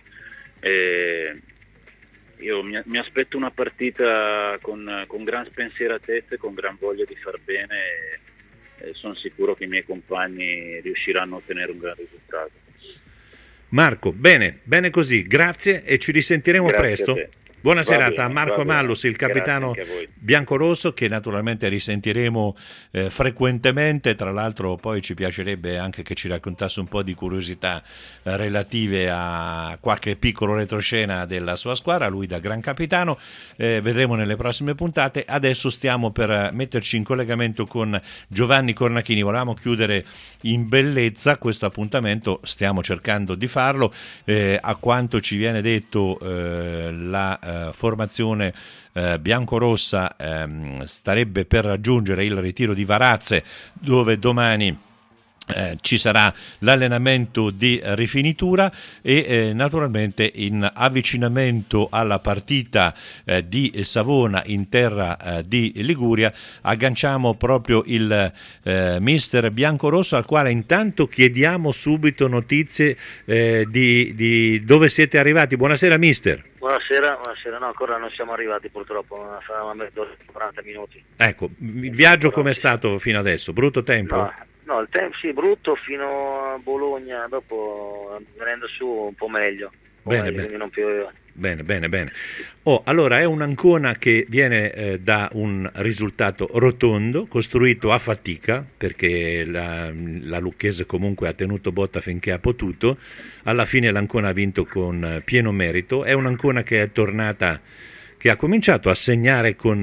M: Io mi aspetto una partita con gran spensieratezza e con gran voglia di far bene e sono sicuro che i miei compagni riusciranno a ottenere un gran risultato.
E: Marco, bene così, grazie e ci risentiremo presto. Buona serata a Marco Amallus, il capitano biancorosso, che naturalmente risentiremo frequentemente. Tra l'altro poi ci piacerebbe anche che ci raccontasse un po' di curiosità relative a qualche piccolo retroscena della sua squadra, lui da gran capitano. Vedremo nelle prossime puntate. Adesso stiamo per metterci in collegamento con Giovanni Cornachini. Volevamo chiudere in bellezza questo appuntamento, stiamo cercando di farlo. A quanto ci viene detto la formazione biancorossa starebbe per raggiungere il ritiro di Varazze, dove domani ci sarà l'allenamento di rifinitura e naturalmente in avvicinamento alla partita di Savona in terra di Liguria agganciamo proprio il mister biancorosso, al quale intanto chiediamo subito notizie di dove siete arrivati. Buonasera mister.
N: Buonasera, no, ancora non siamo arrivati purtroppo, saranno 40 minuti.
E: Ecco, il viaggio com'è stato fino adesso? Brutto tempo?
N: No, il tempo sì, brutto fino a Bologna, dopo venendo su un po' meglio. Quindi non pioveva.
E: Bene. Allora è un Ancona che viene da un risultato rotondo, costruito a fatica, perché la Lucchese comunque ha tenuto botta finché ha potuto. Alla fine l'Ancona ha vinto con pieno merito. È un Ancona che è tornata, che ha cominciato a segnare con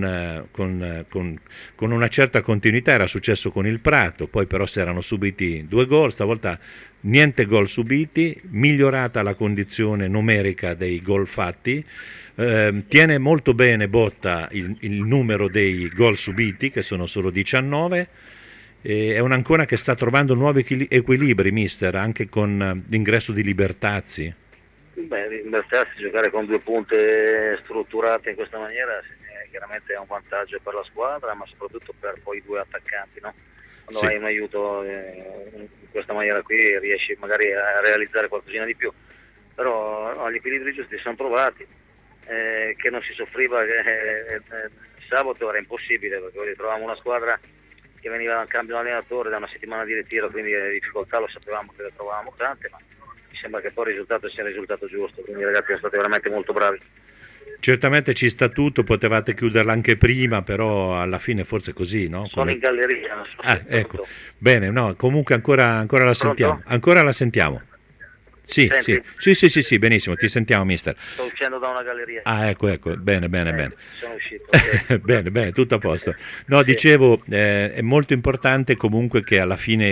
E: una certa continuità. Era successo con il Prato, poi però si erano subiti 2 gol, stavolta niente gol subiti, migliorata la condizione numerica dei gol fatti, tiene molto bene botta il numero dei gol subiti, che sono solo 19, è un Ancona che sta trovando nuovi equilibri, mister, anche con l'ingresso di Libertazzi.
N: Libertazzi, giocare con 2 punte strutturate in questa maniera chiaramente è un vantaggio per la squadra, ma soprattutto per poi i 2 attaccanti, no? Quando hai un aiuto in questa maniera qui riesci magari a realizzare qualcosina di più, però gli equilibri giusti sono trovati, che non si soffriva sabato era impossibile, perché trovavamo una squadra che veniva dal cambio allenatore da una settimana di ritiro, quindi le difficoltà lo sapevamo che le trovavamo tante, ma sembra che poi il risultato sia il risultato giusto, quindi i ragazzi sono stati veramente molto bravi.
E: Certamente ci sta tutto, potevate chiuderla anche prima, però alla fine forse così, no?
N: Sono in galleria.
E: Ecco, bene, no, comunque ancora la sentiamo. Ancora la sentiamo. Sì, sì, benissimo, ti sentiamo, mister.
N: Sto uscendo da una galleria.
E: Ecco, bene.
N: Sono uscito.
E: Bene, tutto a posto. No, dicevo, è molto importante comunque che alla fine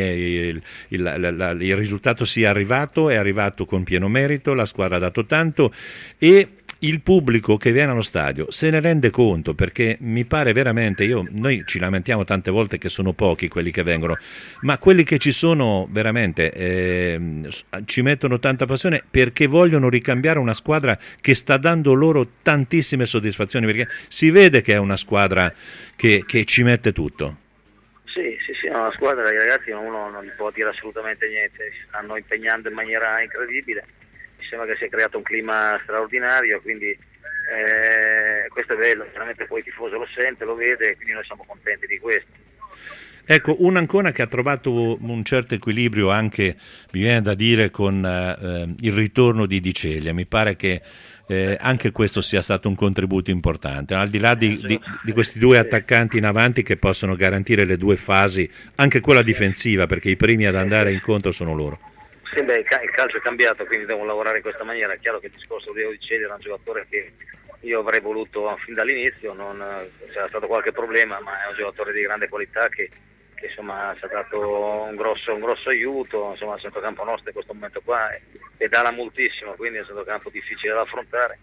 E: il risultato sia arrivato, è arrivato con pieno merito, la squadra ha dato tanto e il pubblico che viene allo stadio se ne rende conto, perché mi pare veramente, noi ci lamentiamo tante volte che sono pochi quelli che vengono, ma quelli che ci sono veramente ci mettono tanta passione perché vogliono ricambiare una squadra che sta dando loro tantissime soddisfazioni, perché si vede che è una squadra che ci mette tutto.
N: Sì, una squadra, i ragazzi uno non gli può dire assolutamente niente, si stanno impegnando in maniera incredibile. Mi sembra che si è creato un clima straordinario, quindi questo è bello, veramente poi il tifoso lo sente, lo vede e quindi noi siamo contenti di questo.
E: Ecco, un Ancona che ha trovato un certo equilibrio anche, mi viene da dire, con il ritorno di Di Ceglia. Mi pare che anche questo sia stato un contributo importante, al di là di questi due attaccanti in avanti che possono garantire le due fasi, anche quella difensiva, perché i primi ad andare incontro sono loro.
N: Sì, il calcio è cambiato, quindi devono lavorare in questa maniera. È chiaro che il discorso di Ceglia era un giocatore che io avrei voluto fin dall'inizio, non c'era stato qualche problema, ma è un giocatore di grande qualità che insomma ci ha dato un grosso aiuto, insomma il centrocampo nostro in questo momento qua pedala moltissimo, quindi è un centrocampo difficile da affrontare.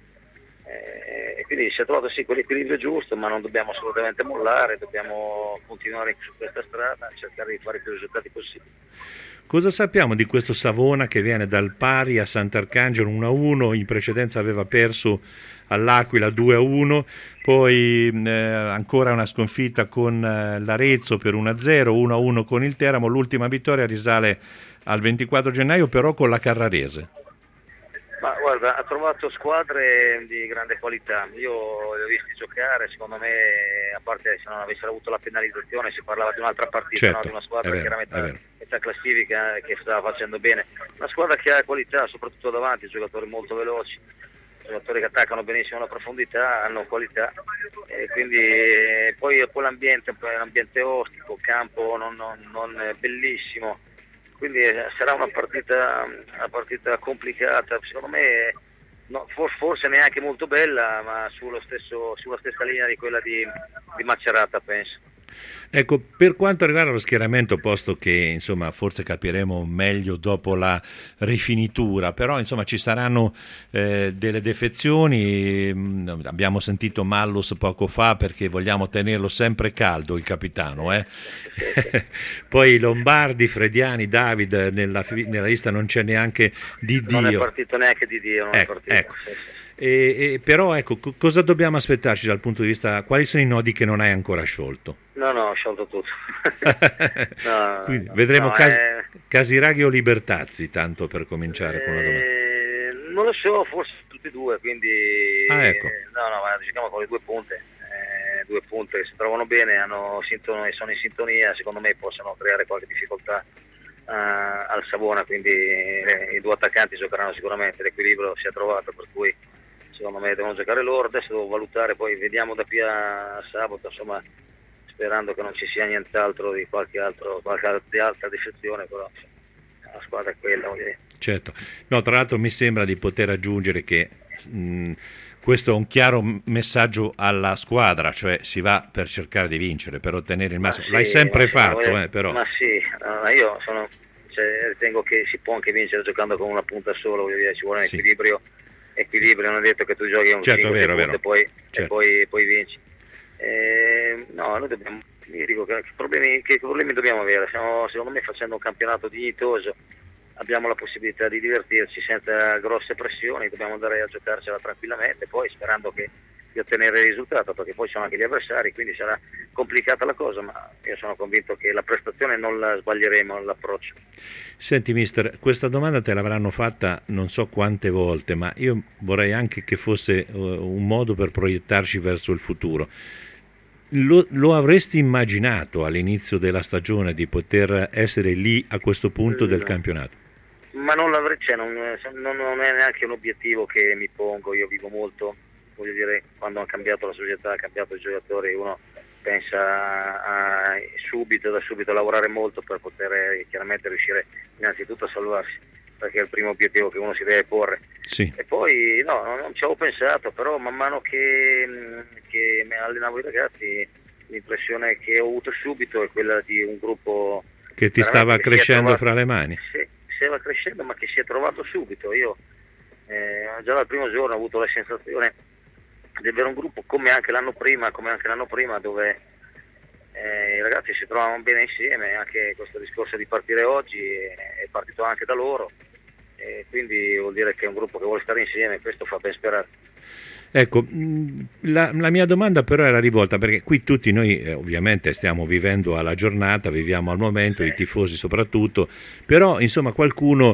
N: E quindi si è trovato quell'equilibrio giusto, ma non dobbiamo assolutamente mollare, dobbiamo continuare su questa strada, cercare di fare più risultati possibili.
E: Cosa sappiamo di questo Savona che viene dal pari a Sant'Arcangelo 1-1, in precedenza aveva perso all'Aquila 2-1, poi ancora una sconfitta con l'Arezzo per 1-0, 1-1 con il Teramo, l'ultima vittoria risale al 24 gennaio però con la Carrarese.
N: Ma guarda, ha trovato squadre di grande qualità, io li ho visti giocare, secondo me, a parte se non avessero avuto la penalizzazione si parlava di un'altra partita,
E: certo,
N: no? Di una squadra
E: vero,
N: che era metà classifica e che stava facendo bene, una squadra che ha qualità soprattutto davanti, giocatori molto veloci, giocatori che attaccano benissimo la profondità, hanno qualità e quindi poi l'ambiente è un ambiente ostico, campo non bellissimo, quindi sarà una partita complicata, secondo me forse neanche molto bella, ma sulla stessa linea di quella di Macerata, penso.
E: Ecco, per quanto riguarda lo schieramento, posto che insomma forse capiremo meglio dopo la rifinitura, però insomma ci saranno delle defezioni, abbiamo sentito Mallus poco fa perché vogliamo tenerlo sempre caldo il capitano, poi Lombardi, Frediani, David, nella lista non c'è neanche Didio.
N: Non è partito neanche Didio, non è partito.
E: Ecco. Però ecco, cosa dobbiamo aspettarci dal punto di vista, quali sono i nodi che non hai ancora sciolto?
N: No, ho sciolto tutto.
E: Quindi vedremo Casiraghi o Libertazzi, tanto per cominciare con la domanda.
N: Non lo so, forse tutti e due, quindi
E: ecco.
N: Ma giochiamo con le due punte si trovano bene, sono in sintonia, secondo me possono creare qualche difficoltà al Savona, quindi i due attaccanti giocheranno sicuramente, l'equilibrio si è trovato, per cui secondo me devono giocare loro. Adesso devo valutare, poi vediamo da qui a sabato, insomma, sperando che non ci sia nient'altro di qualche altra defezione, però la squadra è quella.
E: Certo, no, tra l'altro mi sembra di poter aggiungere che questo è un chiaro messaggio alla squadra, cioè si va per cercare di vincere, per ottenere il massimo. L'hai sempre fatto, però.
N: Ma sì, io ritengo che si può anche vincere giocando con una punta sola, ci vuole un equilibrio, non è detto che tu giochi un 5 punti e poi vinci. Noi dobbiamo, io dico che problemi dobbiamo avere, stiamo secondo me facendo un campionato dignitoso, abbiamo la possibilità di divertirci senza grosse pressioni, dobbiamo andare a giocarcela tranquillamente, poi sperando di ottenere il risultato, perché poi sono anche gli avversari, quindi sarà complicata la cosa, ma io sono convinto che la prestazione non la sbaglieremo, l'approccio.
E: Senti mister, questa domanda te l'avranno fatta non so quante volte, ma io vorrei anche che fosse un modo per proiettarci verso il futuro. Lo avresti immaginato all'inizio della stagione di poter essere lì a questo punto del campionato?
N: Ma non non è neanche un obiettivo che mi pongo. Io vivo molto, voglio dire, quando ha cambiato la società, ha cambiato i giocatori, uno pensa da subito a lavorare molto per poter chiaramente riuscire innanzitutto a salvarsi, perché è il primo obiettivo che uno si deve porre.
E: Sì.
N: E poi no, non ci avevo pensato, però man mano che allenavo i ragazzi, l'impressione che ho avuto subito è quella di un gruppo
E: che ti stava crescendo fra le mani.
N: Sì, stava crescendo, ma che si è trovato subito. Io già dal primo giorno ho avuto la sensazione di avere un gruppo come anche l'anno prima, dove i ragazzi si trovavano bene insieme. Anche questo discorso di partire oggi è partito anche da loro, e quindi vuol dire che è un gruppo che vuole stare insieme, questo fa ben sperare.
E: Ecco, la mia domanda però era rivolta, perché qui tutti noi ovviamente stiamo vivendo alla giornata, viviamo al momento, i tifosi soprattutto, però insomma qualcuno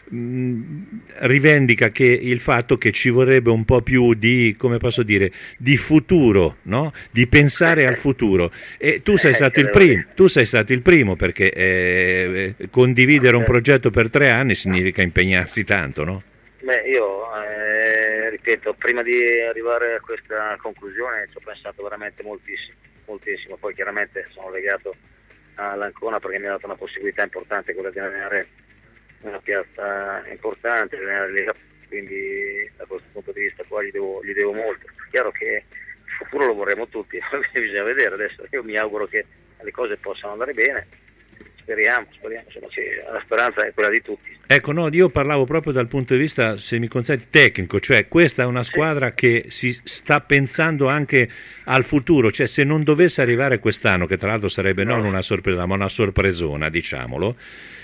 E: rivendica che il fatto che ci vorrebbe un po' più di, come posso dire, di futuro, no? Di pensare al futuro, e tu sei stato il primo, perché condividere un progetto per 3 anni significa impegnarsi tanto, no?
N: Beh, io ripeto, prima di arrivare a questa conclusione ci ho pensato veramente moltissimo. Poi chiaramente sono legato all'Ancona perché mi ha dato una possibilità importante, quella di allenare una piazza importante, quindi da questo punto di vista qua gli devo molto. È chiaro che il futuro lo vorremmo tutti, bisogna vedere adesso. Io mi auguro che le cose possano andare bene. Speriamo, insomma, la speranza è quella di tutti.
E: Ecco, no, io parlavo proprio dal punto di vista, se mi consenti, tecnico, cioè questa è una squadra che si sta pensando anche al futuro, cioè se non dovesse arrivare quest'anno, che tra l'altro sarebbe non una sorpresa ma una sorpresona, diciamolo,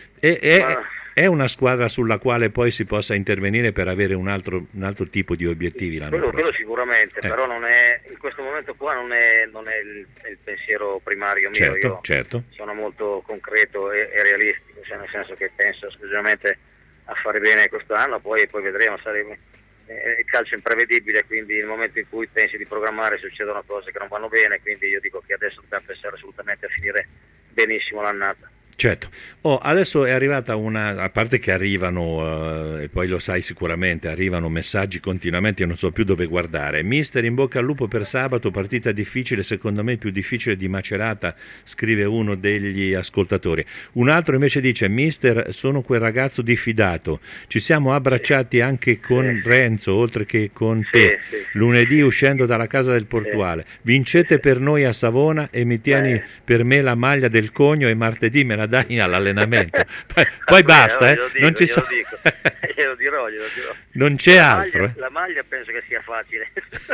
E: è una squadra sulla quale poi si possa intervenire per avere un altro tipo di obiettivi l'anno prossimo.
N: Quello sicuramente, però non è, in questo momento qua non è il pensiero primario mio. Io sono molto concreto e realistico, cioè nel senso che penso esclusivamente a fare bene quest'anno, poi vedremo. Il calcio è imprevedibile, quindi nel momento in cui pensi di programmare succedono cose che non vanno bene, quindi io dico che adesso dobbiamo pensare assolutamente a finire benissimo l'annata.
E: Certo. Adesso è arrivata a parte che arrivano, e poi lo sai sicuramente, arrivano messaggi continuamente, io non so più dove guardare. Mister, in bocca al lupo per sabato, partita difficile, secondo me più difficile di Macerata, scrive uno degli ascoltatori. Un altro invece dice: Mister, sono quel ragazzo diffidato, ci siamo abbracciati anche con Renzo, oltre che con te, lunedì uscendo dalla casa del Portuale. Vincete per noi a Savona e mi tieni per me la maglia del Cogno e martedì me la dai all'allenamento. Poi basta, non ci sono.
N: Glielo dirò.
E: Non c'è altro.
N: La maglia penso che sia facile.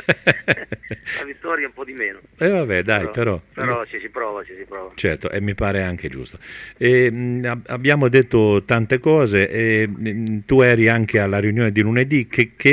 N: La vittoria un po' di meno.
E: Vabbè, dai, però
N: ci si prova.
E: Certo, e mi pare anche giusto. Abbiamo detto tante cose, tu eri anche alla riunione di lunedì,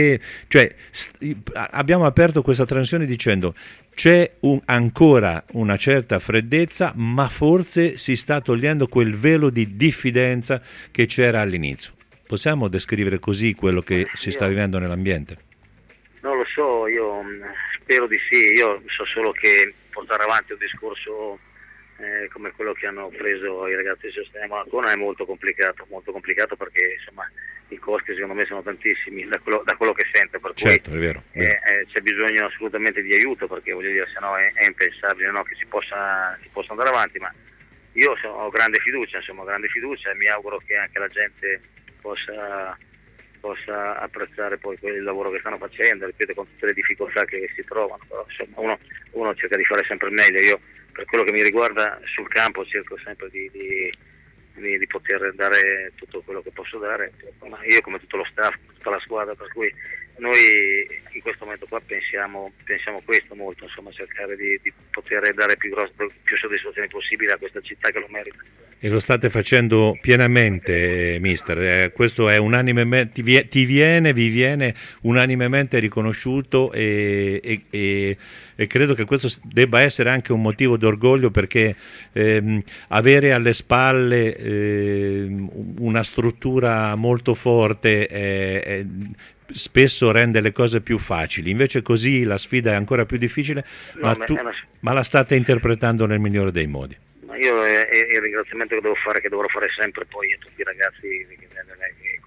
E: abbiamo aperto questa trasmissione dicendo: c'è ancora una certa freddezza, ma forse si sta togliendo quel velo di diffidenza che c'era all'inizio. Possiamo descrivere così quello che si sta vivendo nell'ambiente?
N: Non lo so, io spero di sì. Io so solo che portare avanti un discorso come quello che hanno preso i ragazzi di Sosteniamo Ancona è molto complicato perché insomma i costi secondo me sono tantissimi da quello che sento, per
E: certo,
N: cui
E: è vero.
N: C'è bisogno assolutamente di aiuto, perché voglio dire, se no è impensabile, no, che si possa andare avanti. Ma io ho grande fiducia e mi auguro che anche la gente possa apprezzare poi il lavoro che stanno facendo, ripeto, con tutte le difficoltà che si trovano. Però insomma uno cerca di fare sempre il meglio. Io, per quello che mi riguarda, sul campo cerco sempre di poter dare tutto quello che posso dare, ma io come tutto lo staff, tutta la squadra, per cui noi in questo momento qua pensiamo questo molto, insomma, cercare di poter dare più soddisfazioni possibile a questa città che lo merita.
E: E lo state facendo pienamente, mister. Questo è vi viene unanimemente riconosciuto e credo che questo debba essere anche un motivo d'orgoglio, perché avere alle spalle una struttura molto forte spesso rende le cose più facili, invece così la sfida è ancora più difficile, ma la state interpretando nel migliore dei modi.
N: Io il ringraziamento che dovrò fare sempre poi a tutti i ragazzi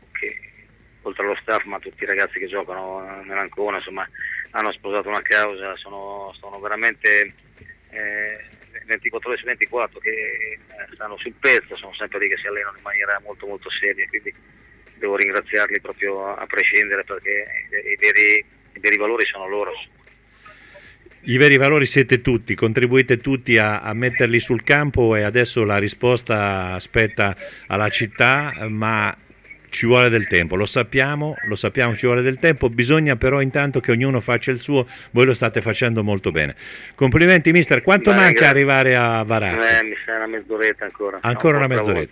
N: oltre allo staff, ma tutti i ragazzi che giocano nell'Ancona, insomma, hanno sposato una causa, sono veramente 24 ore su 24 che stanno sul pezzo, sono sempre lì che si allenano in maniera molto molto seria, quindi devo ringraziarli proprio a prescindere, perché i veri valori sono loro.
E: I veri valori siete tutti, contribuite tutti a metterli sul campo, e adesso la risposta spetta alla città, ma ci vuole del tempo, lo sappiamo, ci vuole del tempo, bisogna però intanto che ognuno faccia il suo. Voi lo state facendo molto bene. Complimenti mister, quanto manca arrivare a Varazze?
N: Mi sa una mezz'oretta ancora.
E: Ancora una mezz'oretta.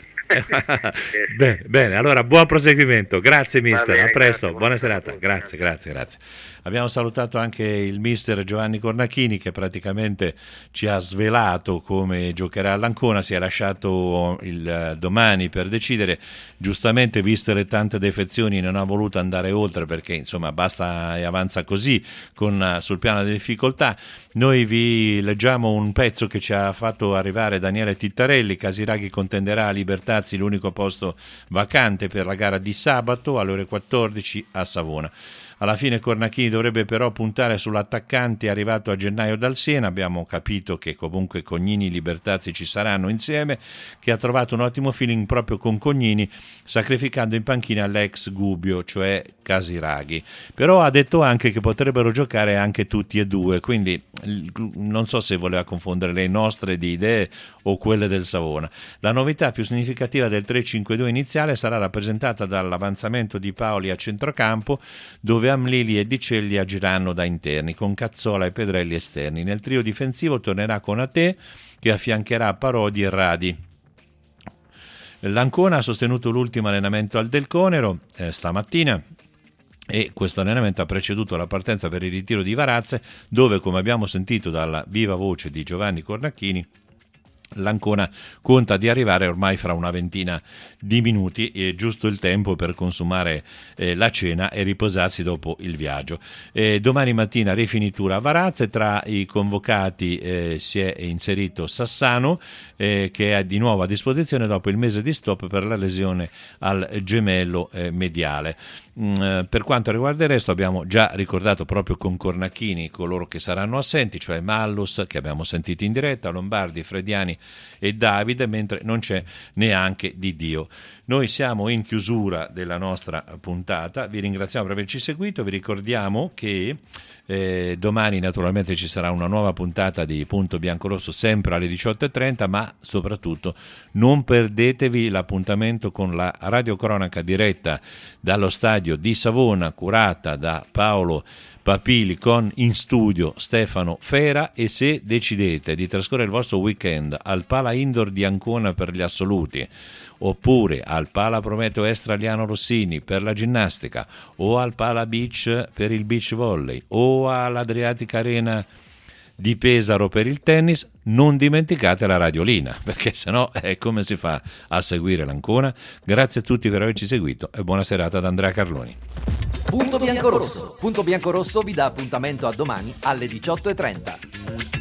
E: Bene, allora buon proseguimento, grazie mister, a presto, buona serata, grazie. Abbiamo salutato anche il mister Giovanni Cornachini, che praticamente ci ha svelato come giocherà all'Ancona. Si è lasciato il domani per decidere, giustamente viste le tante defezioni non ha voluto andare oltre, perché insomma basta e avanza così sul piano delle difficoltà. Noi vi leggiamo un pezzo che ci ha fatto arrivare Daniele Tittarelli. Casiraghi contenderà a Libertazzi l'unico posto vacante per la gara di sabato alle ore 14 a Savona. Alla fine Cornachini dovrebbe però puntare sull'attaccante arrivato a gennaio dal Siena. Abbiamo capito che comunque Cognini e Libertazzi ci saranno insieme, che ha trovato un ottimo feeling proprio con Cognini, sacrificando in panchina l'ex Gubbio, cioè Casiraghi. Però ha detto anche che potrebbero giocare anche tutti e due, quindi non so se voleva confondere le nostre di idee o quelle del Savona. La novità più significativa del 3-5-2 iniziale sarà rappresentata dall'avanzamento di Paoli a centrocampo, dove Amlili e Dicelli agiranno da interni, con Cazzola e Pedrelli esterni. Nel trio difensivo tornerà Konate, che affiancherà Parodi e Radi. L'Ancona ha sostenuto l'ultimo allenamento al Del Conero stamattina, e questo allenamento ha preceduto la partenza per il ritiro di Varazze, dove, come abbiamo sentito dalla viva voce di Giovanni Cornachini, l'Ancona conta di arrivare ormai fra una ventina di minuti, è giusto il tempo per consumare la cena e riposarsi dopo il viaggio. Domani mattina rifinitura a Varazze. Tra i convocati si è inserito Sassano, che è di nuovo a disposizione dopo il mese di stop per la lesione al gemello mediale. Per quanto riguarda il resto, abbiamo già ricordato proprio con Cornachini coloro che saranno assenti, cioè Mallus, che abbiamo sentito in diretta, Lombardi, Frediani e Davide, mentre non c'è neanche Di Dio. Noi siamo in chiusura della nostra puntata, vi ringraziamo per averci seguito, vi ricordiamo che domani naturalmente ci sarà una nuova puntata di Punto Biancorosso, sempre alle 18:30, ma soprattutto non perdetevi l'appuntamento con la radiocronaca diretta dallo stadio di Savona, curata da Paolo Papili, con in studio Stefano Fera. E se decidete di trascorrere il vostro weekend al Pala Indoor di Ancona per gli assoluti, oppure al Pala Prometeo Estraliano Rossini per la ginnastica, o al Pala Beach per il beach volley, o all'Adriatica Arena di Pesaro per il tennis, non dimenticate la radiolina, perché sennò come si fa a seguire l'Ancona? Grazie a tutti per averci seguito e buona serata da Andrea Carloni.
B: Punto Biancorosso. Punto Biancorosso vi dà appuntamento a domani alle 18:30.